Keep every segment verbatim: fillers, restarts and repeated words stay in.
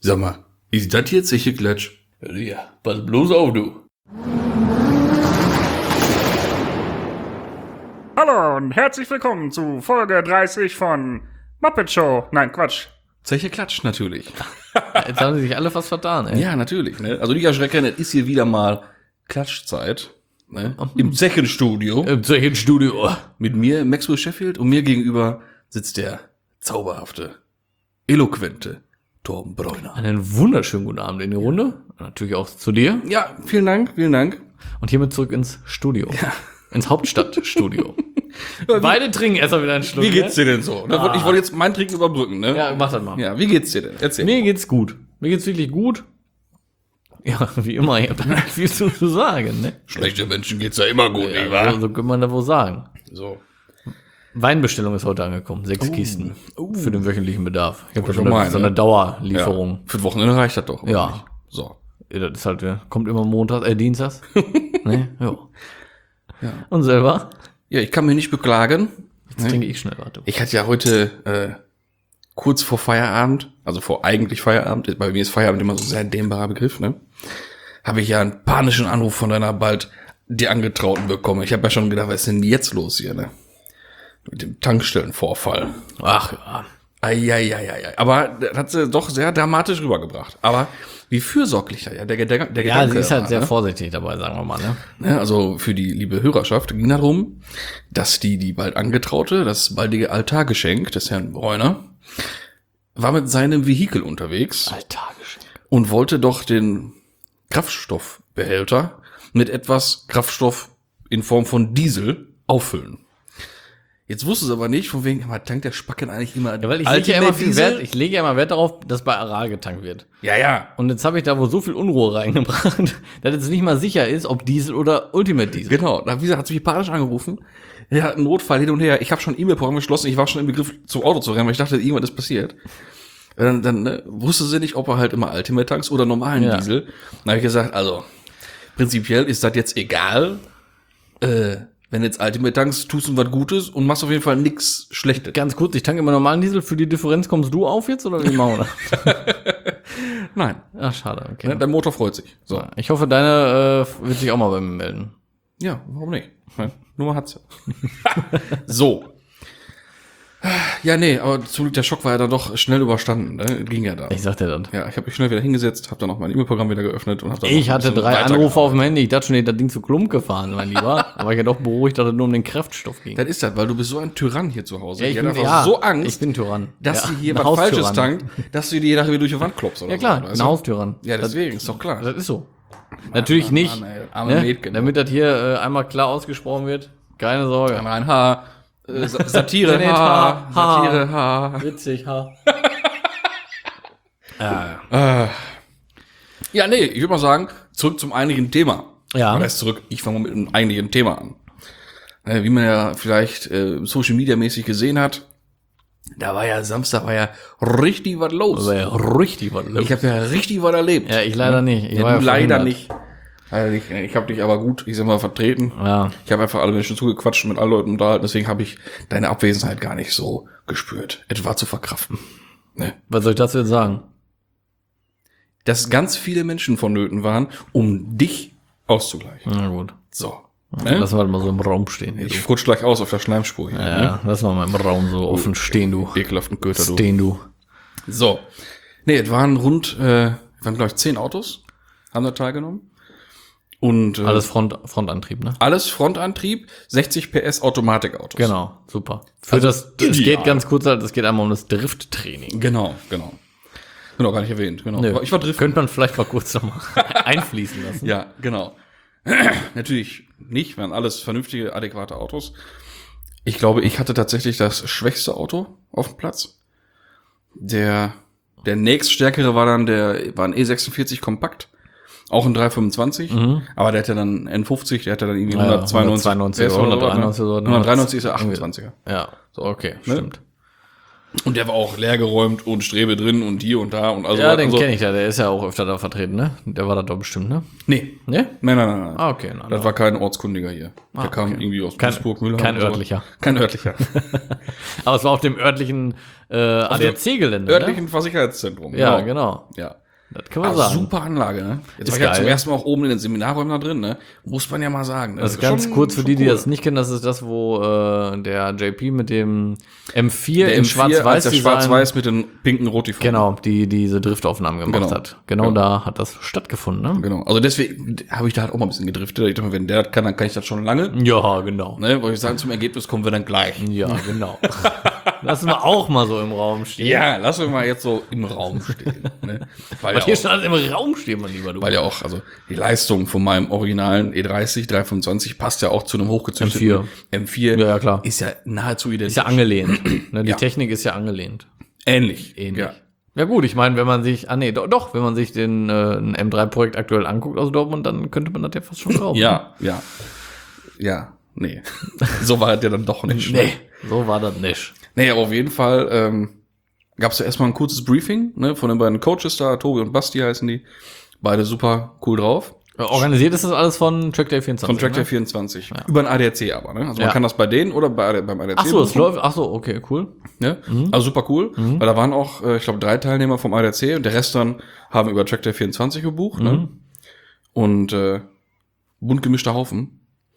Sag mal, ist das jetzt sicher Klatsch? Ja, pass bloß auf, du. Hallo und herzlich willkommen zu Folge dreißig von Muppet Show. Nein, Quatsch. Zeche Klatsch, natürlich. Jetzt haben sie sich alle was vertan, ey. Ja, natürlich. Ne? Also nicht erschrecken, es ist hier wieder mal Klatschzeit. Ne? Im Zechenstudio. Im Zechenstudio. Mit mir, Maxwell Sheffield, und mir gegenüber sitzt der zauberhafte, eloquente Torben Bräuner. Einen wunderschönen guten Abend in die Runde. Natürlich auch zu dir. Ja, vielen Dank, vielen Dank. Und hiermit zurück ins Studio. Ja. Ins Hauptstadtstudio. Beide trinken erstmal wieder einen Schluck. Wie geht's dir denn so? Ah. Ich wollte jetzt mein Trinken überbrücken, ne? Ja, mach das mal. Ja, wie geht's dir denn? Erzähl. Mir geht's gut. Mir geht's wirklich gut. Ja, wie immer, ich hab da nicht viel zu sagen, ne? Schlechte Menschen geht's ja immer gut, Ja, nicht wahr? so, so kann man da wohl sagen. So. Weinbestellung ist heute angekommen. Sechs Oh. Kisten. Oh. Für den wöchentlichen Bedarf. Ich habe Oh, so, schon eine- mal, so ne? eine Dauerlieferung. Ja. Für Wochenende reicht das doch. oder Ja. nicht? So. Ja, das ist halt, ja, kommt immer montags, äh, dienstags. Ne? Ja. Ja. Und selber? Ja, ich kann mich nicht beklagen. Jetzt trinke ich schnell, warte. Ich hatte ja heute äh, kurz vor Feierabend, also vor eigentlich Feierabend, bei mir ist Feierabend immer so ein sehr dehnbarer Begriff, ne? Habe ich ja einen panischen Anruf von deiner bald dir Angetrauten bekommen. Ich habe ja schon gedacht, was ist denn jetzt los hier, ne? Mit dem Tankstellenvorfall. Ach ja. Eieieiei. Aber das hat sie doch sehr dramatisch rübergebracht. Aber wie fürsorglich da ja der, der, der Ja, Gedanke sie ist halt war, sehr ne? vorsichtig dabei, sagen wir mal, ne? Ne, also für die liebe Hörerschaft ging darum, dass die, die bald Angetraute, das baldige Altargeschenk des Herrn Bräuner, war mit seinem Vehikel unterwegs Altargeschenk. und wollte doch den Kraftstoffbehälter mit etwas Kraftstoff in Form von Diesel auffüllen. Jetzt wusste es aber nicht, von wegen, aber tankt der Spacken eigentlich immer Ja, weil ich lege ja immer viel Diesel? Wert, ich lege ja immer Wert darauf, dass bei Aral getankt wird. Ja, ja. Und jetzt habe ich da wohl so viel Unruhe reingebracht, dass es nicht mal sicher ist, ob Diesel oder Ultimate Diesel. Genau, da, wie gesagt, hat sich panisch angerufen. Er hat einen Notfall hin und her. Ich habe schon ein E-Mail-Programm geschlossen. Ich war schon im Begriff, zum Auto zu rennen, weil ich dachte, irgendwas ist passiert. Dann, dann ne, wusste sie nicht, ob er halt immer Ultimate tanks oder normalen Ja. Diesel. Dann habe ich gesagt, also prinzipiell ist das jetzt egal. Äh, wenn jetzt Ultimate tankst, tust du was Gutes und machst auf jeden Fall nichts Schlechtes. Ganz kurz, ich tanke immer normalen Diesel, für die Differenz kommst du auf jetzt oder wie machen wir das? Nein, Ach, schade, okay. ne, dein Motor freut sich. So, Ich hoffe, deine äh, wird sich auch mal bei mir melden. ja, warum nicht? Ne, Nummer hat's. So. Ja, nee, aber zum Glück der Schock war ja dann doch schnell überstanden. Ne? Ging ja da. Ich sag dir das. Ja, ich habe mich schnell wieder hingesetzt, habe dann auch mein E-Mail-Programm wieder geöffnet und habe dann Ich noch ein hatte bisschen drei weiter Anrufe auf dem gearbeitet. Handy. Ich dachte schon, das Ding zu Klump gefahren, mein Lieber. Aber ich ja doch beruhigt, dass es nur um den Kraftstoff ging. Das ist das, weil du bist so ein Tyrann hier zu Hause. Ja, ich Die bin- hat einfach ja, so Angst, ich bin Tyrann. dass Ja, sie hier ein was Falsches Haustyrann. tankt, dass du dir nachher wieder durch die Wand klopfst. Oder Ja klar, so, ein weißt du? Haustyrann. Ja, deswegen, ist doch klar. Das ist so. Natürlich Mann, nicht. Mann, ey, arme Ne? Mädchen. Damit das hier äh, einmal klar ausgesprochen wird. Keine Sorge. Ein Haar, äh, Sa- Satire, Nicht Haar, Haar, Haar. Satire, Haar. Witzig, ha. Äh. Ja, nee, ich würde mal sagen, zurück zum eigentlichen Thema. Ja. Oder erst zurück, ich fange mal mit dem eigentlichen Thema an. Äh, Wie man ja vielleicht äh, Social Media mäßig gesehen hat, da war ja Samstag war ja richtig was los. Das war ja richtig was los. Ich habe ja richtig was erlebt. Ja, ich leider nicht. Ich ja, war du ja leider verhindert. nicht. Leider nicht. Ich habe dich aber gut, ich sag mal, vertreten. Ja. Ich habe einfach alle Menschen zugequatscht und mit allen Leuten unterhalten, deswegen habe ich deine Abwesenheit gar nicht so gespürt. Es war zu verkraften. Ne? Was soll ich dazu jetzt sagen? Dass ganz viele Menschen vonnöten waren, um dich auszugleichen. Na gut. So. Ja. Ne? Lassen wir das mal so im Raum stehen. Hier, Ich rutsch gleich aus auf der Schleimspur hier. du. Ne? Ja, lass mal mal im Raum so offen stehen, du. Ekelhaften Köter, du. Stehen, du. So. Nee, es waren rund, äh, waren glaube ich zehn Autos, haben da teilgenommen. Und äh, Alles Front, Frontantrieb, ne? alles Frontantrieb, sechzig P S Automatikautos. Genau, super. Für Also das, es ideal. geht ganz kurz, es geht einmal um das Drifttraining. Genau, genau. Bin auch gar nicht erwähnt, genau. Nö. Ich war driften. Könnte man vielleicht mal kurz noch mal einfließen lassen. Ja, genau. Natürlich nicht, waren alles vernünftige, adäquate Autos. Ich glaube, ich hatte tatsächlich das schwächste Auto auf dem Platz. Der, der nächststärkere war dann der, war ein E sechsundvierzig Kompakt. Auch ein dreihundertfünfundzwanzig. Mhm. Aber der hatte dann N fünfzig, der hatte dann irgendwie Ja, hundertzweiundneunzig. hundertzweiundneunzig P S oder oder hundertdreiundneunzig oder hundertdreiundneunzig ist der achtundzwanziger. Ja, so, okay, Ne? stimmt. Und der war auch leergeräumt und Strebe drin und hier und da und also. Ja, den also, kenne ich ja, der ist ja auch öfter da vertreten, ne? Der war da doch bestimmt, ne? Nee. Ne? Nein, nein, nein, nein. Ah, okay. Na, Das na. war kein Ortskundiger hier. Der kam irgendwie aus Kein- Duisburg, Müllheim. kein und so. örtlicher. Kein örtlicher. Aber es war auf dem örtlichen äh, A D A C-Gelände, Örtlichen Versicherheitszentrum. ne? Ja, genau. Ja. Das kann man Ah, sagen. super Anlage, ne? Jetzt Ist war ich ja geil. zum ersten Mal auch oben in den Seminarräumen da drin, ne? Muss man ja mal sagen. Ne? Das ist ganz schon- kurz für schon die, die cool. das nicht kennen, das ist das, wo äh, der J P mit dem M vier Der in M vier als Schwarz-Weiß der Design- Schwarz-Weiß mit den pinken Rotiformen. Genau, die diese Driftaufnahmen gemacht Genau. hat. Genau Ja. da hat das stattgefunden, ne? Genau. Also deswegen habe ich da halt auch mal ein bisschen gedriftet. Ich dachte mir, wenn der das kann, dann kann ich das schon lange. Ja, genau. Ne? Wollte ich sagen, zum Ergebnis kommen wir dann gleich. Ja, genau. Lassen wir auch mal so im Raum stehen. Ja, lass uns mal jetzt so im Raum stehen. Ne? Weil, Was hier ja schon alles im Raum stehen, mein lieber du. auch, weil ja auch, also die Leistung von meinem originalen E dreißig dreihundertfünfundzwanzig passt ja auch zu einem hochgezüchteten M vier. M vier. Ja, ja, klar. Ist ja nahezu identisch. Ist ja angelehnt. Ne, die Ja. Technik ist ja angelehnt. ähnlich. Ähnlich. Ja. Ja gut, ich meine, wenn man sich, ah nee, doch, doch wenn man sich den äh, ein M drei Projekt aktuell anguckt aus Dortmund, dann könnte man das ja fast schon glauben. Ja, ja. Ja, nee. So war der dann doch nicht. Nee, so war das nicht. Nee, aber auf jeden Fall ähm, gab es ja erstmal ein kurzes Briefing, ne, von den beiden Coaches da, Tobi und Basti heißen die. Beide super cool drauf. Organisiert ist das alles von Trackday vierundzwanzig. Von Trackday ne? vierundzwanzig. Über den A D A C aber, ne? Also man Ja. kann das bei denen oder bei, beim A D A C Ach so, es buchen, läuft, ach so, okay, cool. ne? Also super cool, weil da waren auch, äh, ich glaube, drei Teilnehmer vom A D A C und der Rest dann haben über Trackday vierundzwanzig gebucht, ne? Und äh, bunt gemischter Haufen.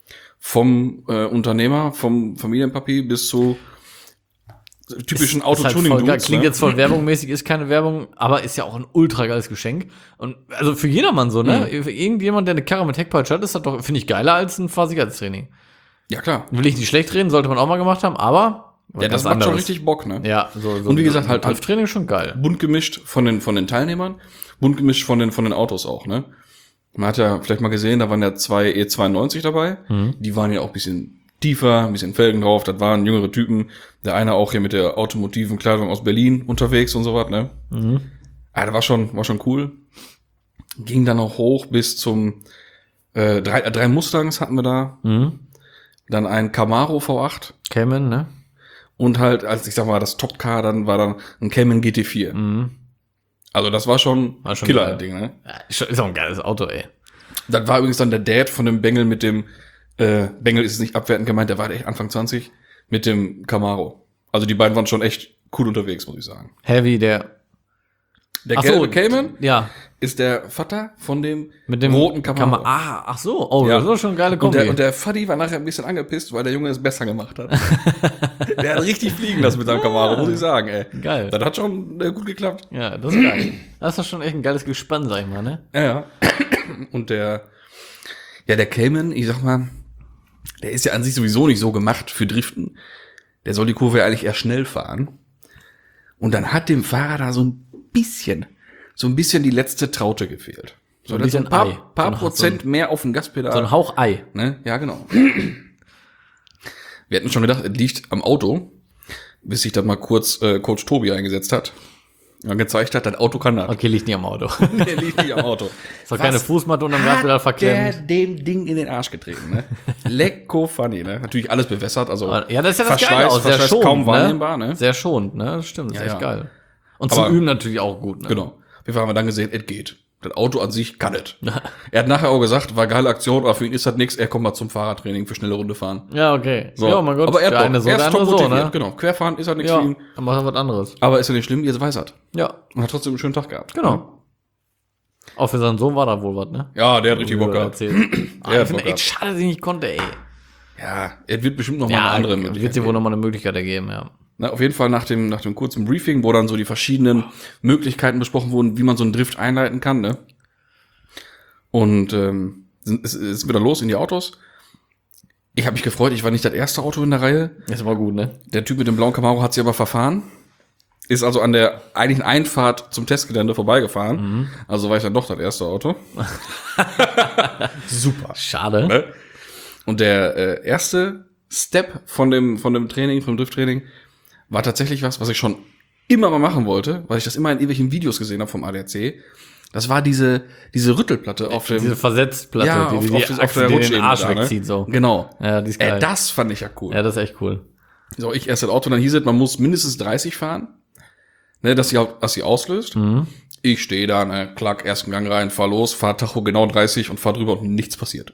Vom äh, Unternehmer, vom Familienpapi bis zu typischen Ist halt voll geil. Autotuning-Dudes. Klingt ne? jetzt voll werbungmäßig, ist keine Werbung, aber ist ja auch ein ultra geiles Geschenk. Und also für jedermann so, ne? Mhm. Für irgendjemand, der eine Karre mit Heckpeitsche hat, ist das doch, finde ich, geiler als ein Fahrsicherheitstraining. Ja, klar. Will ich nicht schlecht reden, sollte man auch mal gemacht haben, aber Ja, das macht schon richtig Bock, ne? Ja, so, so Und wie gesagt, halt- halt Training schon geil. Bunt gemischt von den, von den Teilnehmern, bunt gemischt von den, von den Autos auch, ne? Man hat ja vielleicht mal gesehen, da waren ja zwei E zweiundneunzig dabei. Die waren ja auch ein bisschen tiefer, ein bisschen Felgen drauf. Das waren jüngere Typen. Der eine auch hier mit der automotiven Kleidung aus Berlin unterwegs und so was, ne? Mhm. Ah, das war schon, war schon cool. Ging dann auch hoch bis zum, äh, drei, äh, drei Mustangs hatten wir da. Mhm. Dann ein Camaro V acht. Cayman, ne? Und halt, als ich sag mal, das Top-Car, dann war dann ein Cayman G T vier. Also das war schon, War schon Killer-Ding, ne? Ja, ist ist auch ein geiles Auto, ey. Das war übrigens dann der Dad von dem Bengel mit dem, äh, Bengel ist es nicht abwertend gemeint, der war echt Anfang zwanzig, mit dem Camaro. Also die beiden waren schon echt cool unterwegs, muss ich sagen. Heavy, der. Der Ach gelbe so, Cayman Ja, ist der Vater von dem, mit dem roten Camaro. Cam- Ah, ach so. Oh, Ja. das ist doch schon eine geile Und Kombi. der, und der Faddy war nachher ein bisschen angepisst, weil der Junge es besser gemacht hat. Der hat richtig fliegen lassen mit seinem Camaro, muss ich sagen, ey. Geil. Das hat schon äh, gut geklappt. Ja, das ist geil. Das ist doch schon echt ein geiles Gespann, sag ich mal, ne? Ja, ja. Und der, ja, der Cayman, ich sag mal, der ist ja an sich sowieso nicht so gemacht für Driften. Der soll die Kurve ja eigentlich eher schnell fahren. Und dann hat dem Fahrer da so ein bisschen, so ein bisschen die letzte Traute gefehlt. So, ein das ist bisschen ein paar, Ei. paar So ein- Prozent mehr auf dem Gaspedal. So ein Hauch Ei. Ne? Ja, genau. Wir hatten schon gedacht, es liegt am Auto, bis sich dann mal kurz äh, Coach Tobi eingesetzt hat. Und gezeigt hat, das Auto kann das. Okay, liegt nicht am Auto. Der liegt nicht am Auto. Ist doch keine Fußmatte unterm Gaspedal Der verklemmt. dem Ding in den Arsch getreten, ne? Lecko funny, ne? Natürlich alles bewässert, also Ja, das ist ja das Verschleiß- Geile aus. Sehr Verschleiß schonend, kaum wahrnehmbar, ne? Sehr schonend, ne? Das stimmt, das ist Ja, echt ja. geil. Und Aber- zum Üben natürlich auch gut, ne? Genau. Wir haben dann gesehen, es geht. Das Auto an sich kann es. Er hat nachher auch gesagt, war geile Aktion, aber für ihn ist das nichts. Er kommt mal zum Fahrradtraining für schnelle Runde fahren. Ja, okay. So. Ja, mein Gott. aber er der hat eine Bock. so, Er der ist andere top so, motiviert. ne? Genau. Querfahren ist halt nichts Ja, für ihn. dann macht er was anderes. Aber ist ja nicht schlimm, jetzt weiß er. Ja, Und hat trotzdem einen schönen Tag gehabt. genau. Auch für seinen Sohn war da wohl was, ne? Ja, der hat richtig Bock gehabt. erzählt. ah, Der hat ich finde Bock echt schade, dass ich nicht konnte, ey. Ja, er wird bestimmt noch mal Ja, eine andere wird Möglichkeit dir wohl geben. nochmal eine Möglichkeit ergeben, ja. Na, auf jeden Fall nach dem, nach dem kurzen Briefing, wo dann so die verschiedenen Möglichkeiten besprochen wurden, wie man so einen Drift einleiten kann, ne? Und ähm, sind, ist, ist wieder los in die Autos. Ich habe mich gefreut, ich war nicht das erste Auto in der Reihe. Das war gut, ne? Der Typ mit dem blauen Camaro hat sich aber verfahren. Ist also an der eigentlichen Einfahrt zum Testgelände vorbeigefahren. Mhm. Also war ich dann doch das erste Auto. Super. Schade. Ne? Und der äh, erste Step von dem, von dem Training, vom Drifttraining, war tatsächlich was, was ich schon immer mal machen wollte, weil ich das immer in irgendwelchen Videos gesehen habe vom A D A C. Das war diese, diese Rüttelplatte auf dem, Diese Versetzplatte, ja, die, auf, die, auf, die auf, auf der Achse, die den Rutschebene Arsch da, ne? wegzieht, so. Genau. Ja, die ist Äh, geil. das fand ich ja cool. Ja, das ist echt cool. So, ich erst das Auto, dann hieß es, man muss mindestens dreißig fahren, ne, dass sie, auch- dass sie auslöst. Mhm. Ich stehe da, ne, klack, ersten Gang rein, fahr los, fahr Tacho genau dreißig und fahr drüber und nichts passiert.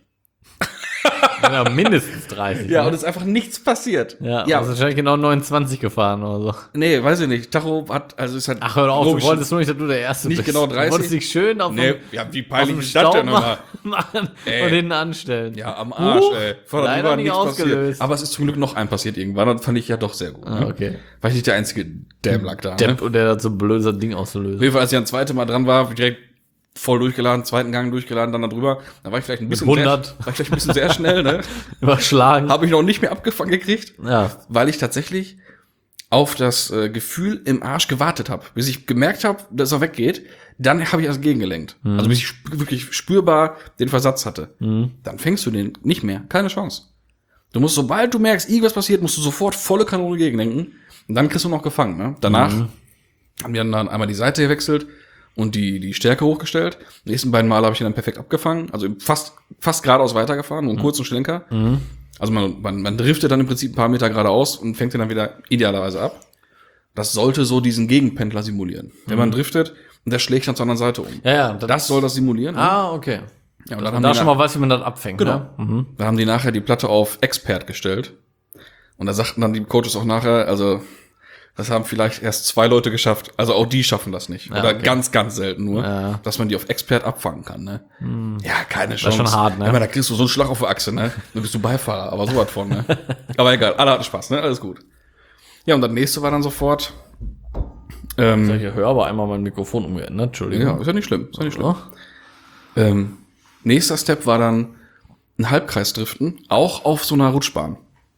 Ja, mindestens dreißig. Ja, ne? und es ist einfach nichts passiert. Ja, ja. du hast wahrscheinlich genau neunundzwanzig gefahren oder so. Nee, weiß ich nicht. Tacho hat, also ist halt. Ach, hör auf, logisch- du wolltest nur nicht, dass du der Erste Nicht bist. genau dreißig? Du wolltest dich schön auf Nee, dem, ja, wie auf peinlich dem ist das denn Staub immer? machen Ey. und hinten anstellen. Ja, am Arsch, Huch, ey. Vorder leider drüber nicht nichts ausgelöst. passiert. Aber es ist zum Glück noch ein passiert irgendwann. Das fand ich ja doch sehr gut. Ah, ne? okay. War ich nicht der einzige Dämlack da. Depp Ne? und der hat so ein blödes Ding Auf auszulösen. jeden Fall, als ich ein zweites Mal dran war, direkt voll durchgeladen, zweiten Gang durchgeladen, dann da drüber. Da war ich vielleicht ein bisschen hundert. Sehr, war ich vielleicht ein bisschen sehr schnell, ne? Überschlagen. Habe ich noch nicht mehr abgefangen gekriegt, Ja. weil ich tatsächlich auf das äh, Gefühl im Arsch gewartet habe, bis ich gemerkt habe, dass er weggeht. Dann habe ich erst gegengelenkt. Mhm. Also bis ich sp wirklich spürbar den Versatz hatte. Mhm. Dann fängst du den nicht mehr. Keine Chance. Du musst, sobald du merkst, irgendwas passiert, musst du sofort volle Kanone gegenlenken. Und dann kriegst du noch gefangen. Ne? Danach Mhm. haben die dann einmal die Seite gewechselt und die, die Stärke hochgestellt. Die nächsten beiden Male habe ich ihn dann perfekt abgefangen. Also fast, fast geradeaus weitergefahren, nur einen kurzen Schlenker. Mhm. Also man, man, man driftet dann im Prinzip ein paar Meter geradeaus und fängt ihn dann wieder idealerweise ab. Das sollte so diesen Gegenpendler simulieren. Wenn man driftet und der schlägt dann zur anderen Seite um. Ja, ja. Das soll das simulieren. ne? Ah, okay. Ja, und Dass dann man haben, da die schon nach, mal weiß, wie man das abfängt. Genau. Ne? Mhm. dann haben die nachher die Platte auf Expert gestellt. Und da sagten dann die Coaches auch nachher, also das haben vielleicht erst zwei Leute geschafft. Also auch die schaffen das nicht. Ja, Oder okay. ganz, ganz selten nur, Ja. dass man die auf Expert abfangen kann. Ne? Ja, keine ist Chance. schon hart, ne? Ich meine, da kriegst du so einen Schlag auf die Achse, ne? Dann bist du Beifahrer, aber sowas von, ne? Aber egal, alle hatten Spaß, ne? Alles gut. Ja, und das nächste war dann sofort. Ähm, Ich höre aber einmal mein Mikrofon umgeändert. Entschuldigung. ja, ist ja nicht schlimm, ist ja nicht schlimm. Ja. Ähm, nächster Step war dann ein Halbkreisdriften, auch auf so einer Rutschbahn.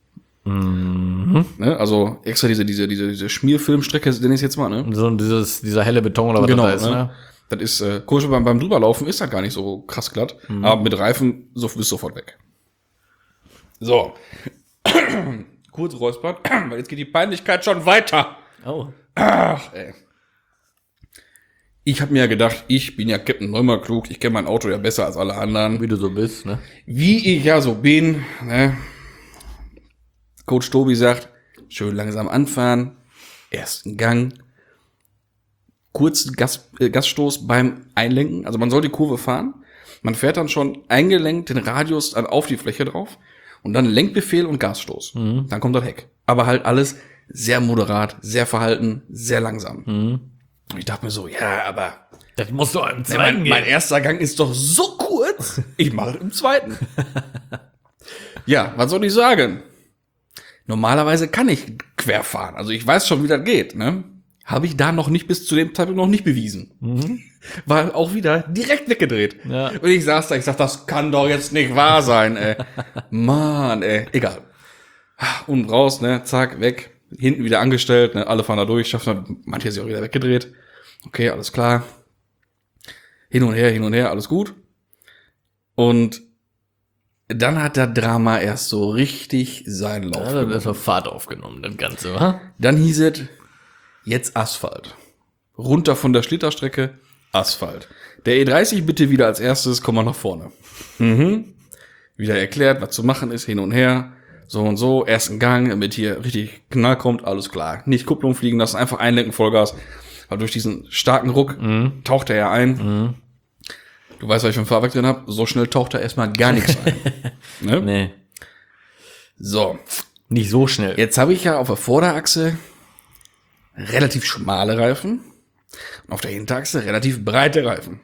Mhm. Ne? Also extra diese, diese, diese, diese Schmierfilmstrecke, nenne ich es jetzt mal, ne? So dieses, dieser helle Beton oder was Genau, das da ist, ne? ne? Das ist, äh, komisch, beim, beim drüberlaufen ist das gar nicht so krass glatt, aber mit Reifen so, bist sofort weg. So. Kurz räuspern, weil jetzt geht die Peinlichkeit schon weiter. Oh. Ach, ey. Ich habe mir ja gedacht, ich bin ja Captain Neumann klug, ich kenne mein Auto ja besser als alle anderen. Wie du so bist, ne? Wie ich ja so bin, ne? Coach Tobi sagt, schön langsam anfahren, ersten Gang, kurzen Gas, äh, Gasstoß beim Einlenken. Also man soll die Kurve fahren, man fährt dann schon eingelenkt den Radius dann auf die Fläche drauf und dann Lenkbefehl und Gasstoß. Mhm. Dann kommt das Heck. Aber halt alles sehr moderat, sehr verhalten, sehr langsam. Mhm. Und ich dachte mir so, ja, aber Das musst du im Ne, zweiten mein, mein erster Gang ist doch so kurz. Ich mache im zweiten. Ja, was soll ich sagen? Normalerweise kann ich quer fahren. Also ich weiß schon, wie das geht. Ne? Habe ich da noch nicht bis zu dem Zeitpunkt noch nicht bewiesen. Mhm. War auch wieder direkt weggedreht. Ja. Und ich saß da, ich sag, das kann doch jetzt nicht wahr sein, ey. Mann, ey. Egal. Und raus, ne, zack, weg. Hinten wieder angestellt, ne, alle fahren da durch, schaffen, manche sind auch wieder weggedreht. Okay, alles klar. Hin und her, hin und her, alles gut. Und dann hat das Drama erst so richtig seinen Lauf Ja, dann genommen. ist auf Fahrt aufgenommen, das Ganze, wa? Dann hieß es, jetzt Asphalt. Runter von der Schlitterstrecke, Asphalt. Der E dreißig bitte wieder als erstes, komm mal nach vorne. Mhm. Wieder erklärt, was zu machen ist, hin und her. So und so, ersten Gang, damit hier richtig Knall kommt, alles klar. Nicht Kupplung fliegen lassen, einfach einlenken, Vollgas. Weil durch diesen starken Ruck Mhm. taucht er ja ein. Mhm. Du weißt, was ich für ein Fahrwerk drin habe. So schnell taucht da erstmal gar nichts ein. Ne? Nee, So, nicht so schnell. jetzt habe ich ja auf der Vorderachse relativ schmale Reifen und auf der Hinterachse relativ breite Reifen.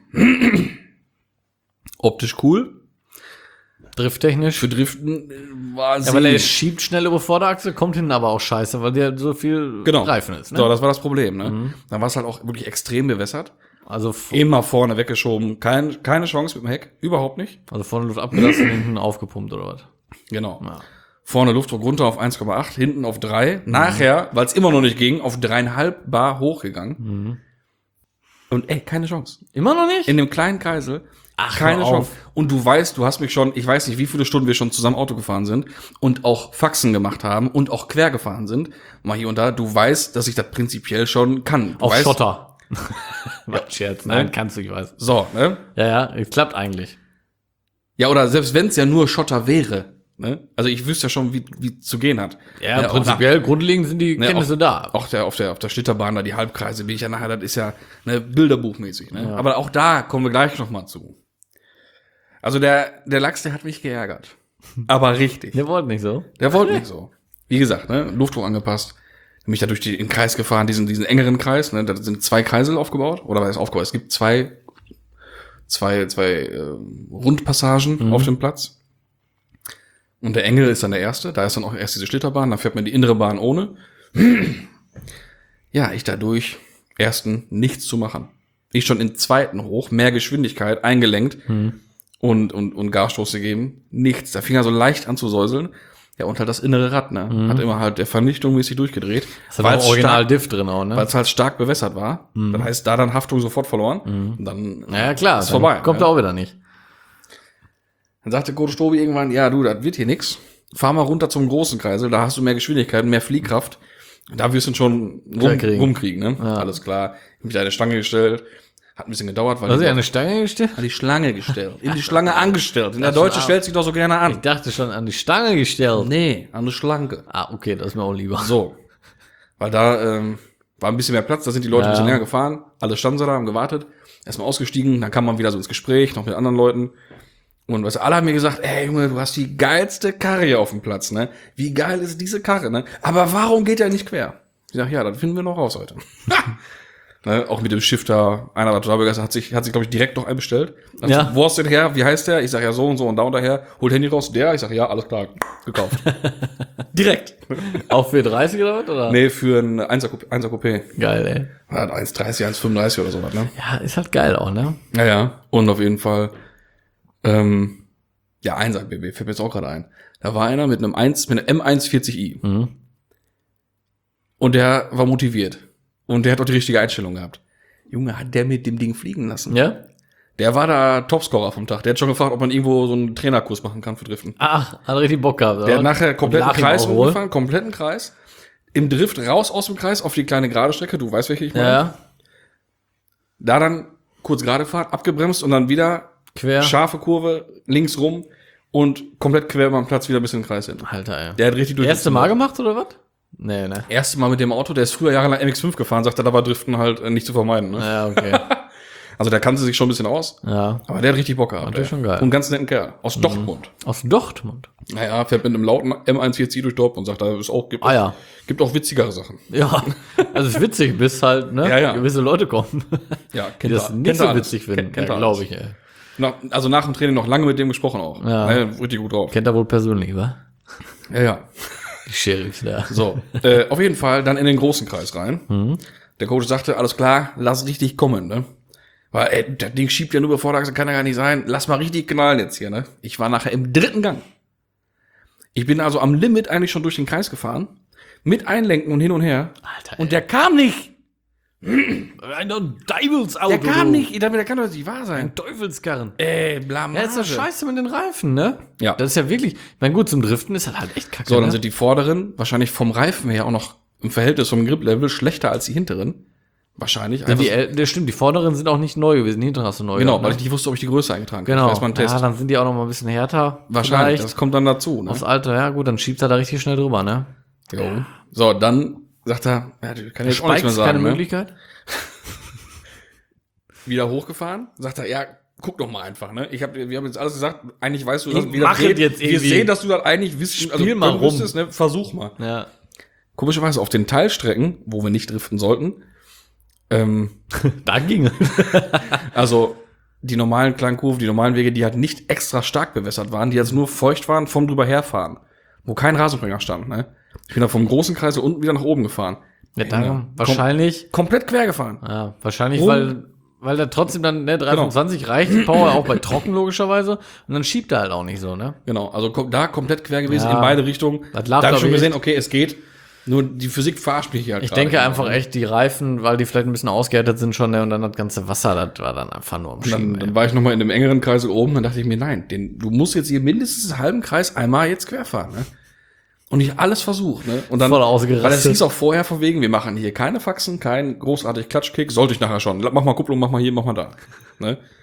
Optisch cool. Drifttechnisch. Für Driften äh, war Ja, weil er sie- schiebt schnell über Vorderachse, kommt hinten aber auch scheiße, weil der so viel genau. Reifen ist. Ne? So, das war das Problem. Ne? Dann war es halt auch wirklich extrem bewässert. Also, v- Immer vorne weggeschoben. Kein, keine Chance mit dem Heck. Überhaupt nicht. also vorne Luft abgelassen, hinten aufgepumpt oder was? Genau. Ja. Vorne Luftdruck runter auf eins Komma acht, hinten auf drei. Nachher, weil es immer noch nicht ging, auf dreieinhalb Bar hochgegangen. Mhm. Und ey, keine Chance. Immer noch nicht? In dem kleinen Kreisel. Ach, keine hör auf. Chance. Und du weißt, du hast mich schon, ich weiß nicht, wie viele Stunden wir schon zusammen Auto gefahren sind und auch Faxen gemacht haben und auch quer gefahren sind. Mal hier und da. Du weißt, dass ich das prinzipiell schon kann. Du Auf weißt, Schotter. Was Scherz, nein, Ne? kannst du, ich weiß. So, ne? Ja, ja, es klappt eigentlich. Ja, oder selbst wenn es ja nur Schotter wäre, Ne? Also ich wüsste ja schon, wie wie zu gehen hat. Ja, auch prinzipiell, grundlegend sind die nach- ne, Kenntnisse auch, da. Auch der auf der auf der Schlitterbahn da die Halbkreise bin ich ja nachher, das ist ja ne Bilderbuchmäßig. Ne? Ja. Aber auch da kommen wir gleich noch mal zu. Also der der Lachs, der hat mich geärgert, aber richtig. Der wollte nicht so. Der wollte nicht so. Wie gesagt, ne, Luftdruck angepasst. Mich da durch die, den Kreis gefahren, diesen, diesen engeren Kreis, ne, da sind zwei Kreisel aufgebaut, oder was ist aufgebaut? Es gibt zwei, zwei, zwei, äh, Rundpassagen Mhm. auf dem Platz. Und der enge ist dann der erste, da ist dann auch erst diese Schlitterbahn, dann fährt man die innere Bahn ohne. Ja, ich dadurch ersten nichts zu machen. Ich schon in zweiten hoch, mehr Geschwindigkeit, eingelenkt Mhm. und, und, und Gasstoß gegeben. Nichts. Da fing er so leicht an zu säuseln. Ja, und halt das innere Rad, ne? Mhm. Hat immer halt der Vernichtung mäßig durchgedreht. Das war weil's auch original stark, Diff drin auch, ne? Weil es halt stark bewässert war. Das heißt, da dann Haftung sofort verloren. Und dann Ja, klar. ist dann vorbei. Kommt ne? er auch wieder nicht. Dann sagte Goro Stobi irgendwann, ja du, das wird hier nix. Fahr mal runter zum großen Kreisel, da hast du mehr Geschwindigkeit, mehr Fliehkraft. Da wirst du ihn schon rum, kriegen. rumkriegen, ne? Ja. Alles klar. Hab mich da eine Stange gestellt. Hat ein bisschen gedauert, weil Hast du die- ja eine Stange gestellt? an die Schlange gestellt. In die Schlange angestellt. In der Das schon Deutsche ab. stellt sich doch so gerne Ich an. dachte schon an die Stange gestellt. Nee, an die Schlange. Ah, okay, das ist mir auch lieber. So. Weil da ähm, war ein bisschen mehr Platz, da sind die Leute Ja. ein bisschen länger gefahren. Alle standen so da, haben gewartet. Erstmal ausgestiegen, dann kam man wieder so ins Gespräch, noch mit anderen Leuten. Und was alle haben mir gesagt, ey Junge, du hast die geilste Karre hier auf dem Platz, ne? Wie geil ist diese Karre, ne? Aber warum geht der nicht quer? Ich sag, ja, das finden wir noch raus heute. Ne, auch mit dem Shifter, einer war total begeistert, hat sich, hat sich, glaube ich, direkt noch einbestellt. Also, Ja. Wo hast du den her? Wie heißt der? Ich sag, ja, so und so und da und daher. Holt Handy raus, der? Ich sag, ja, alles klar, gekauft. Direkt. Auch für dreißig oder was? Oder? Nee, für ein Einser Coupé. Geil, ey. Hat eins dreißig, eins fünfunddreißig oder so was, ne? Ja, ist halt geil auch, ne? Ja, ja. Und auf jeden Fall, ähm, ja, Einser B B, fällt mir jetzt auch gerade ein. Da war einer mit einem eins, mit einem M eins vierzig i. Mhm. Und der war motiviert. Und der hat auch die richtige Einstellung gehabt. Junge, hat der mit dem Ding fliegen lassen? Ja? Der war da Topscorer vom Tag. Der hat schon gefragt, ob man irgendwo so einen Trainerkurs machen kann für Driften. Ach, hat richtig Bock gehabt, oder? Der hat nachher kompletten Lag ihm Kreis auch wohl. rumgefahren, kompletten Kreis. Im Drift raus aus dem Kreis auf die kleine gerade Strecke. Du weißt, welche ich meine. Ja, ja. Da dann kurz gerade fahren, abgebremst und dann wieder Quer. scharfe Kurve, links rum und komplett quer über den Platz wieder ein bisschen im Kreis hin. Alter, ey. Der hat richtig durch. Erste Mal gemacht, oder was? Nee, ne? Erste Mal mit dem Auto, der ist früher jahrelang M X fünf gefahren, sagt er, da war Driften halt äh, nicht zu vermeiden. Ne? Ja, okay. Also der kannte sich schon ein bisschen aus, Ja. aber der hat richtig Bock gehabt. Natürlich ey. schon geil. Und einen ganz netten Kerl. Aus Dortmund. Aus Dortmund. Naja, fährt mit einem lauten M eins vierzig durch Dortmund und sagt, da ist auch, gibt, Ah, ja. gibt auch witzigere Sachen. Ja. Also, es ist witzig, bis halt, ne? Ja, ja. Gewisse Leute kommen, Ja, die das er- nicht er so alles. witzig finden, Kennt, kennt ja, er glaube alles. ich, ey. Na, also nach dem Training noch lange mit dem gesprochen auch. Ja. Ne, richtig gut drauf. Kennt er wohl persönlich, wa? Ja, ja. Die Sheriffs da. So, äh, auf jeden Fall dann in den großen Kreis rein. Mhm. Der Coach sagte, alles klar, lass richtig kommen, ne? Weil, ey, das Ding schiebt ja nur über Vorderachse, kann ja gar nicht sein. Lass mal richtig knallen jetzt hier, ne? Ich war nachher im dritten Gang. Ich bin also am Limit eigentlich schon durch den Kreis gefahren. Mit Einlenken und hin und her. Alter, Und der kam nicht. ein Teufelsauto. Der kam nicht. Ich dachte, der kann doch nicht wahr sein. Teufelskarren. Ey, blamage. Ja, ist doch scheiße mit den Reifen, ne? Ja. Das ist ja wirklich, ich meine, gut, zum Driften ist das halt echt kacke. So, dann ne? sind die vorderen wahrscheinlich vom Reifen her auch noch im Verhältnis vom Grip-Level schlechter als die hinteren. Wahrscheinlich. Ja, die, El- das stimmt, die vorderen sind auch nicht neu gewesen, die hinteren hast du neu genau, gehabt, weil ne? ich nicht wusste, ob ich die Größe eingetragen habe. Genau. Das war ein Test. Ja, dann sind die auch noch mal ein bisschen härter. Wahrscheinlich, vielleicht. das kommt dann dazu. Ne? Aufs Alter, ja gut, dann schiebt er da richtig schnell drüber, ne? Jo. So, dann sagt er, ja, du kann jetzt auch nichts mehr Spikes sagen. keine Ne? Möglichkeit? Wieder hochgefahren, sagt er, ja, guck doch mal einfach, ne? Ich hab, wir haben jetzt alles gesagt, eigentlich weißt du, Ich dass wie mach das geht. es jetzt Wir irgendwie. sehen, dass du das eigentlich wissen, also Spiel mal du rum. wüsstest, ne? Versuch mal. Ja. Komischerweise auf den Teilstrecken, wo wir nicht driften sollten, ähm, Da ging also die normalen kleinen Kurven, die normalen Wege, die halt nicht extra stark bewässert waren, die jetzt nur feucht waren, vom drüber herfahren, wo kein Rasenbringer stand, ne? Ich bin dann vom großen Kreis unten wieder nach oben gefahren. Ja, Junge, darum, wahrscheinlich, Komplett quer gefahren. ja, wahrscheinlich, Rum. weil, weil da trotzdem dann, ne, dreiundzwanzig reicht die Power auch bei trocken logischerweise und dann schiebt er halt auch nicht so, ne? Genau, also kom- da komplett quer gewesen Ja. in beide Richtungen. Das Da lag, habe ich glaub schon ich, gesehen, okay, es geht. Nur die Physik verarscht mich hier halt Ich gerade. denke einfach echt, die Reifen, weil die vielleicht ein bisschen ausgehärtet sind schon, ne, und dann das ganze Wasser, das war dann einfach nur am Und Schieben, dann, dann war ich noch mal in dem engeren Kreis oben, dann dachte ich mir, nein, den, du musst jetzt hier mindestens einen halben Kreis einmal jetzt querfahren, ne? Und ich alles versucht, ne? Und dann, Voll ausgerastet. weil es hieß auch vorher von wegen, wir machen hier keine Faxen, kein großartig Klatschkick, sollte ich nachher schon. Mach mal Kupplung, mach mal hier, mach mal da, ne?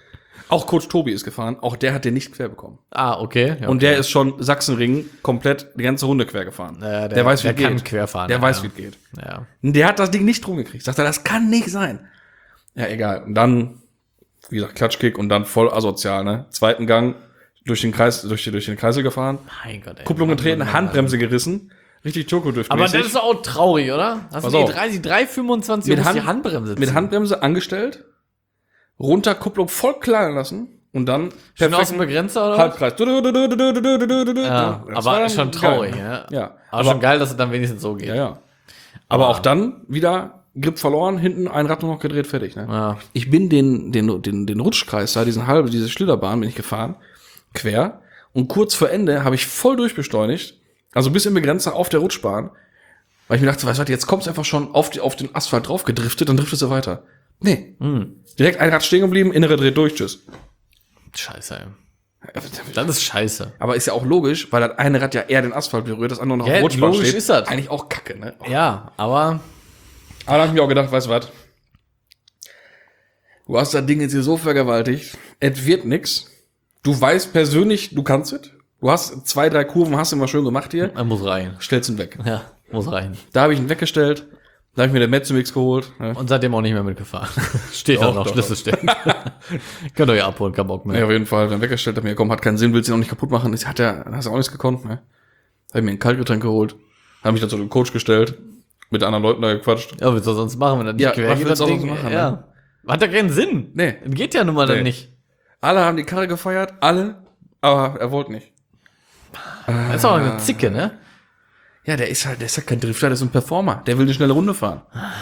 Auch Coach Tobi ist gefahren, auch der hat den nicht quer bekommen. Ah, okay. Ja, okay. Und der ist schon Sachsenring komplett die ganze Runde quer gefahren. Ja, der, der weiß, wie der es kann geht. querfahren. Der ja, weiß, ja. wie es geht. Ja. Der hat das Ding nicht rumgekriegt. Sagt er, das kann nicht sein. Ja, egal. Und dann, wie gesagt, Klatschkick und dann voll asozial, ne? Zweiten Gang durch den Kreis, durch, die, durch den Kreisel gefahren. Mein Gott, ey. Kupplung getreten, Handbremse gerissen. Richtig Choco-Drift. Aber das ist doch auch traurig, oder? Hast Pass du die auf. dreißig, drei fünfundzwanzig Mit und musst die Hand- Handbremse ziehen. Mit Handbremse angestellt, runter, Kupplung voll klein lassen und dann Schön aus dem Begrenzer, oder? was? Halbkreis. Ja, Das war aber dann schon geil, traurig, ne? ja. Ja. Aber, schon geil, dass es dann wenigstens so geht. Ja, ja. Aber auch dann wieder Grip verloren, hinten ein Rad nur noch gedreht, fertig, ne? Ja. Ich bin den, den, den, den Rutschkreis da, diesen halbe, diese Schlitterbahn bin ich gefahren, quer. Und kurz vor Ende habe ich voll durchbeschleunigt, also bis im Begrenzer auf der Rutschbahn, weil ich mir dachte, weißt du was, jetzt kommst du einfach schon auf, die, auf den Asphalt drauf gedriftet, dann driftest du weiter. Nee. Hm. Direkt ein Rad stehen geblieben, innere dreht durch, tschüss. Scheiße, ey. Das ist scheiße. Aber ist ja auch logisch, weil das eine Rad ja eher den Asphalt berührt, das andere noch Ja, auf der Rutschbahn logisch steht. ist das. Eigentlich auch kacke, ne? Ja, aber Aber da hab ich mir auch gedacht, weißt du was? Du hast das Ding jetzt hier so vergewaltigt, es wird nix. Du weißt persönlich, du kannst es. Du hast zwei, drei Kurven, hast du immer schön gemacht hier. er muss rein. Stellst ihn weg. Ja, muss rein. Da habe ich ihn weggestellt. Da habe ich mir den Metzumix geholt. Ne? Und seitdem auch nicht mehr mitgefahren. Steht da Doch, noch, doch, Schlüssel steht. Könnt ihr ja abholen, kein Bock mehr. Ja, auf jeden Fall. Dann weggestellt, hab mir komm, hat keinen Sinn, willst du ihn auch nicht kaputt machen. Das hat er, hast du auch nichts gekonnt. Ne? Habe mir ein Kaltgetränk geholt. Habe mich dann zu dem Coach gestellt. Mit anderen Leuten da gequatscht. Ja, willst du sonst machen, wenn er nicht Ja, quer was geht, willst das du Ding? sonst machen, Ja. ne? Hat ja keinen Sinn. Nee. Das geht ja nun mal Nee. dann nicht. Alle haben die Karre gefeiert, alle, aber er wollte nicht. Das ist auch eine Zicke, ne? Ja, der ist halt, der ist ja kein Drifter, der ist ein Performer. Der will eine schnelle Runde fahren.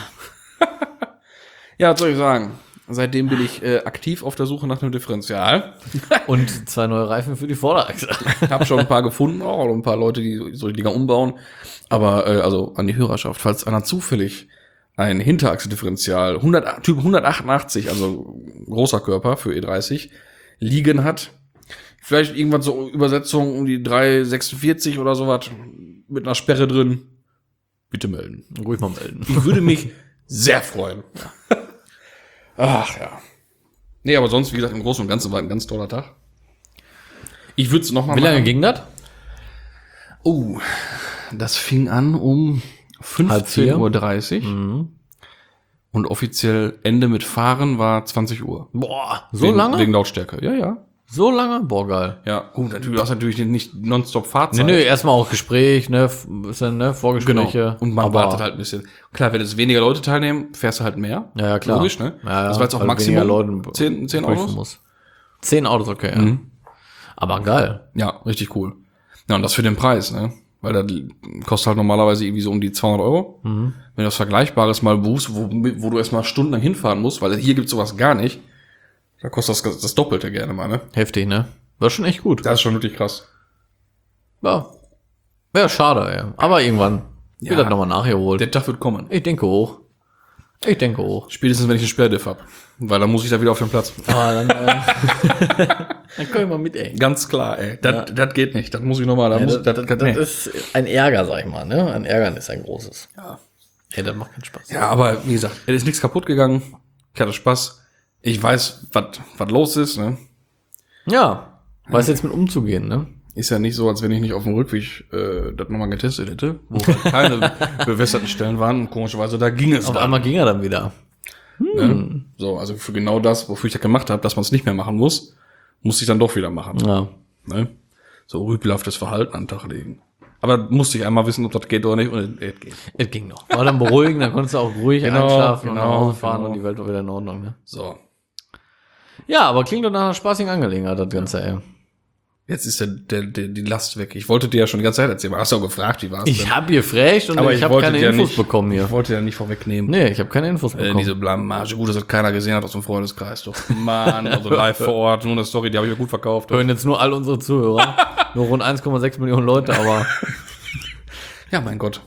Ja, was soll ich sagen? Seitdem bin ich äh, aktiv auf der Suche nach einem Differential. Und zwei neue Reifen für die Vorderachse. Hab schon ein paar gefunden, auch oder ein paar Leute, die so die Dinger umbauen. Aber äh, also an die Hörerschaft, falls einer zufällig ein Hinterachse-Differential hundert, Typ hundertachtundachtzig, also großer Körper für E dreißig, liegen hat, vielleicht irgendwann so Übersetzung um die drei sechsundvierzig oder sowas mit einer Sperre drin, bitte melden. Ruhig mal melden. Ich würde mich sehr freuen. Ach ja. Nee, aber sonst, wie gesagt, im Großen und Ganzen war ein ganz toller Tag. Ich würde es nochmal Wie lange machen. ging das? Oh, das fing an um fünfzehn Uhr dreißig. Mhm. Und offiziell Ende mit Fahren war zwanzig Uhr. Boah, so wegen, lange? Wegen Lautstärke. Ja, ja. So lange? Boah, geil. Ja, gut, natürlich, du hast natürlich nicht nonstop Nee, Fahrzeit. nee, erstmal auch Gespräch, ne, f- bisschen, ne, Vorgespräche. Genau. Und man aber, wartet halt ein bisschen. Klar, wenn es weniger Leute teilnehmen, fährst du halt mehr. Ja, ja, klar. Logisch, ne? Ja, ja, das war jetzt auch weil Maximum. weniger Leuten zehn, zehn prüfen Autos. muss. Zehn Autos, okay, ja. Mhm. Aber geil. Ja, richtig cool. Ja, und das für den Preis, ne? Weil das kostet halt normalerweise irgendwie so um die zweihundert Euro. Mhm. Wenn du was Vergleichbares mal buchst, wo, wo du erstmal stundenlang hinfahren musst, weil hier gibt's sowas gar nicht, da kostet das das Doppelte gerne mal, ne? Heftig, ne? War schon echt gut. Das ist schon wirklich krass. Ja. Ja, schade, ey. Aber irgendwann Ja. wird das nochmal nachgeholt. Der Tag wird kommen. Ich denke hoch. Ich denke hoch. Spätestens, wenn ich einen Sperrdiff hab. Weil dann muss ich da wieder auf den Platz. Aber dann, äh, dann komm ich mal mit, ey. Ganz klar, ey. Das, Ja. das geht nicht. Das muss ich nochmal. Da Ja, muss, das, das, das, nee. das ist ein Ärger, sag ich mal, ne? Ein Ärgernis, ein großes. Ja. Ey, das macht keinen Spaß. Ja, aber wie gesagt, es ist nichts kaputt gegangen. Ich hatte Spaß. Ich weiß, was was los ist, ne? Ja. Weiß jetzt mit umzugehen, ne? Ist ja nicht so, als wenn ich nicht auf dem Rückweg äh, das nochmal getestet hätte, wo halt keine bewässerten Stellen waren. Und komischerweise, da ging es Auf dann. einmal ging er dann wieder. Ne? So, also für genau das, wofür ich das gemacht habe, dass man es nicht mehr machen muss, muss ich dann doch wieder machen. Ja. Ne? So rüpelhaftes Verhalten an den Tag legen. Aber musste ich einmal wissen, ob das geht oder nicht. Und es geht. Es ging noch. War dann beruhigend, dann konntest du auch ruhig Genau, einschlafen und genau, nach Hause fahren genau. und die Welt war wieder in Ordnung, ne? So. Ja, aber klingt doch nach einer spaßigen Angelegenheit, das Ganze, ey. Jetzt ist der, der, der, die Last weg. Ich wollte dir ja schon die ganze Zeit erzählen, aber hast du auch gefragt, wie war's Ich denn? hab gefragt und Aber ich, ich habe wollte keine dir Infos nicht- bekommen hier. Ich wollte ja nicht vorwegnehmen. Nee, ich habe keine Infos Äh, bekommen. diese Blamage. Gut, dass das keiner gesehen hat aus dem Freundeskreis. Doch, Mann, also live vor Ort. Nur eine Story, die habe ich mir gut verkauft. Hören jetzt nur all unsere Zuhörer. Nur rund eins Komma sechs Millionen Leute, aber Ja, mein Gott.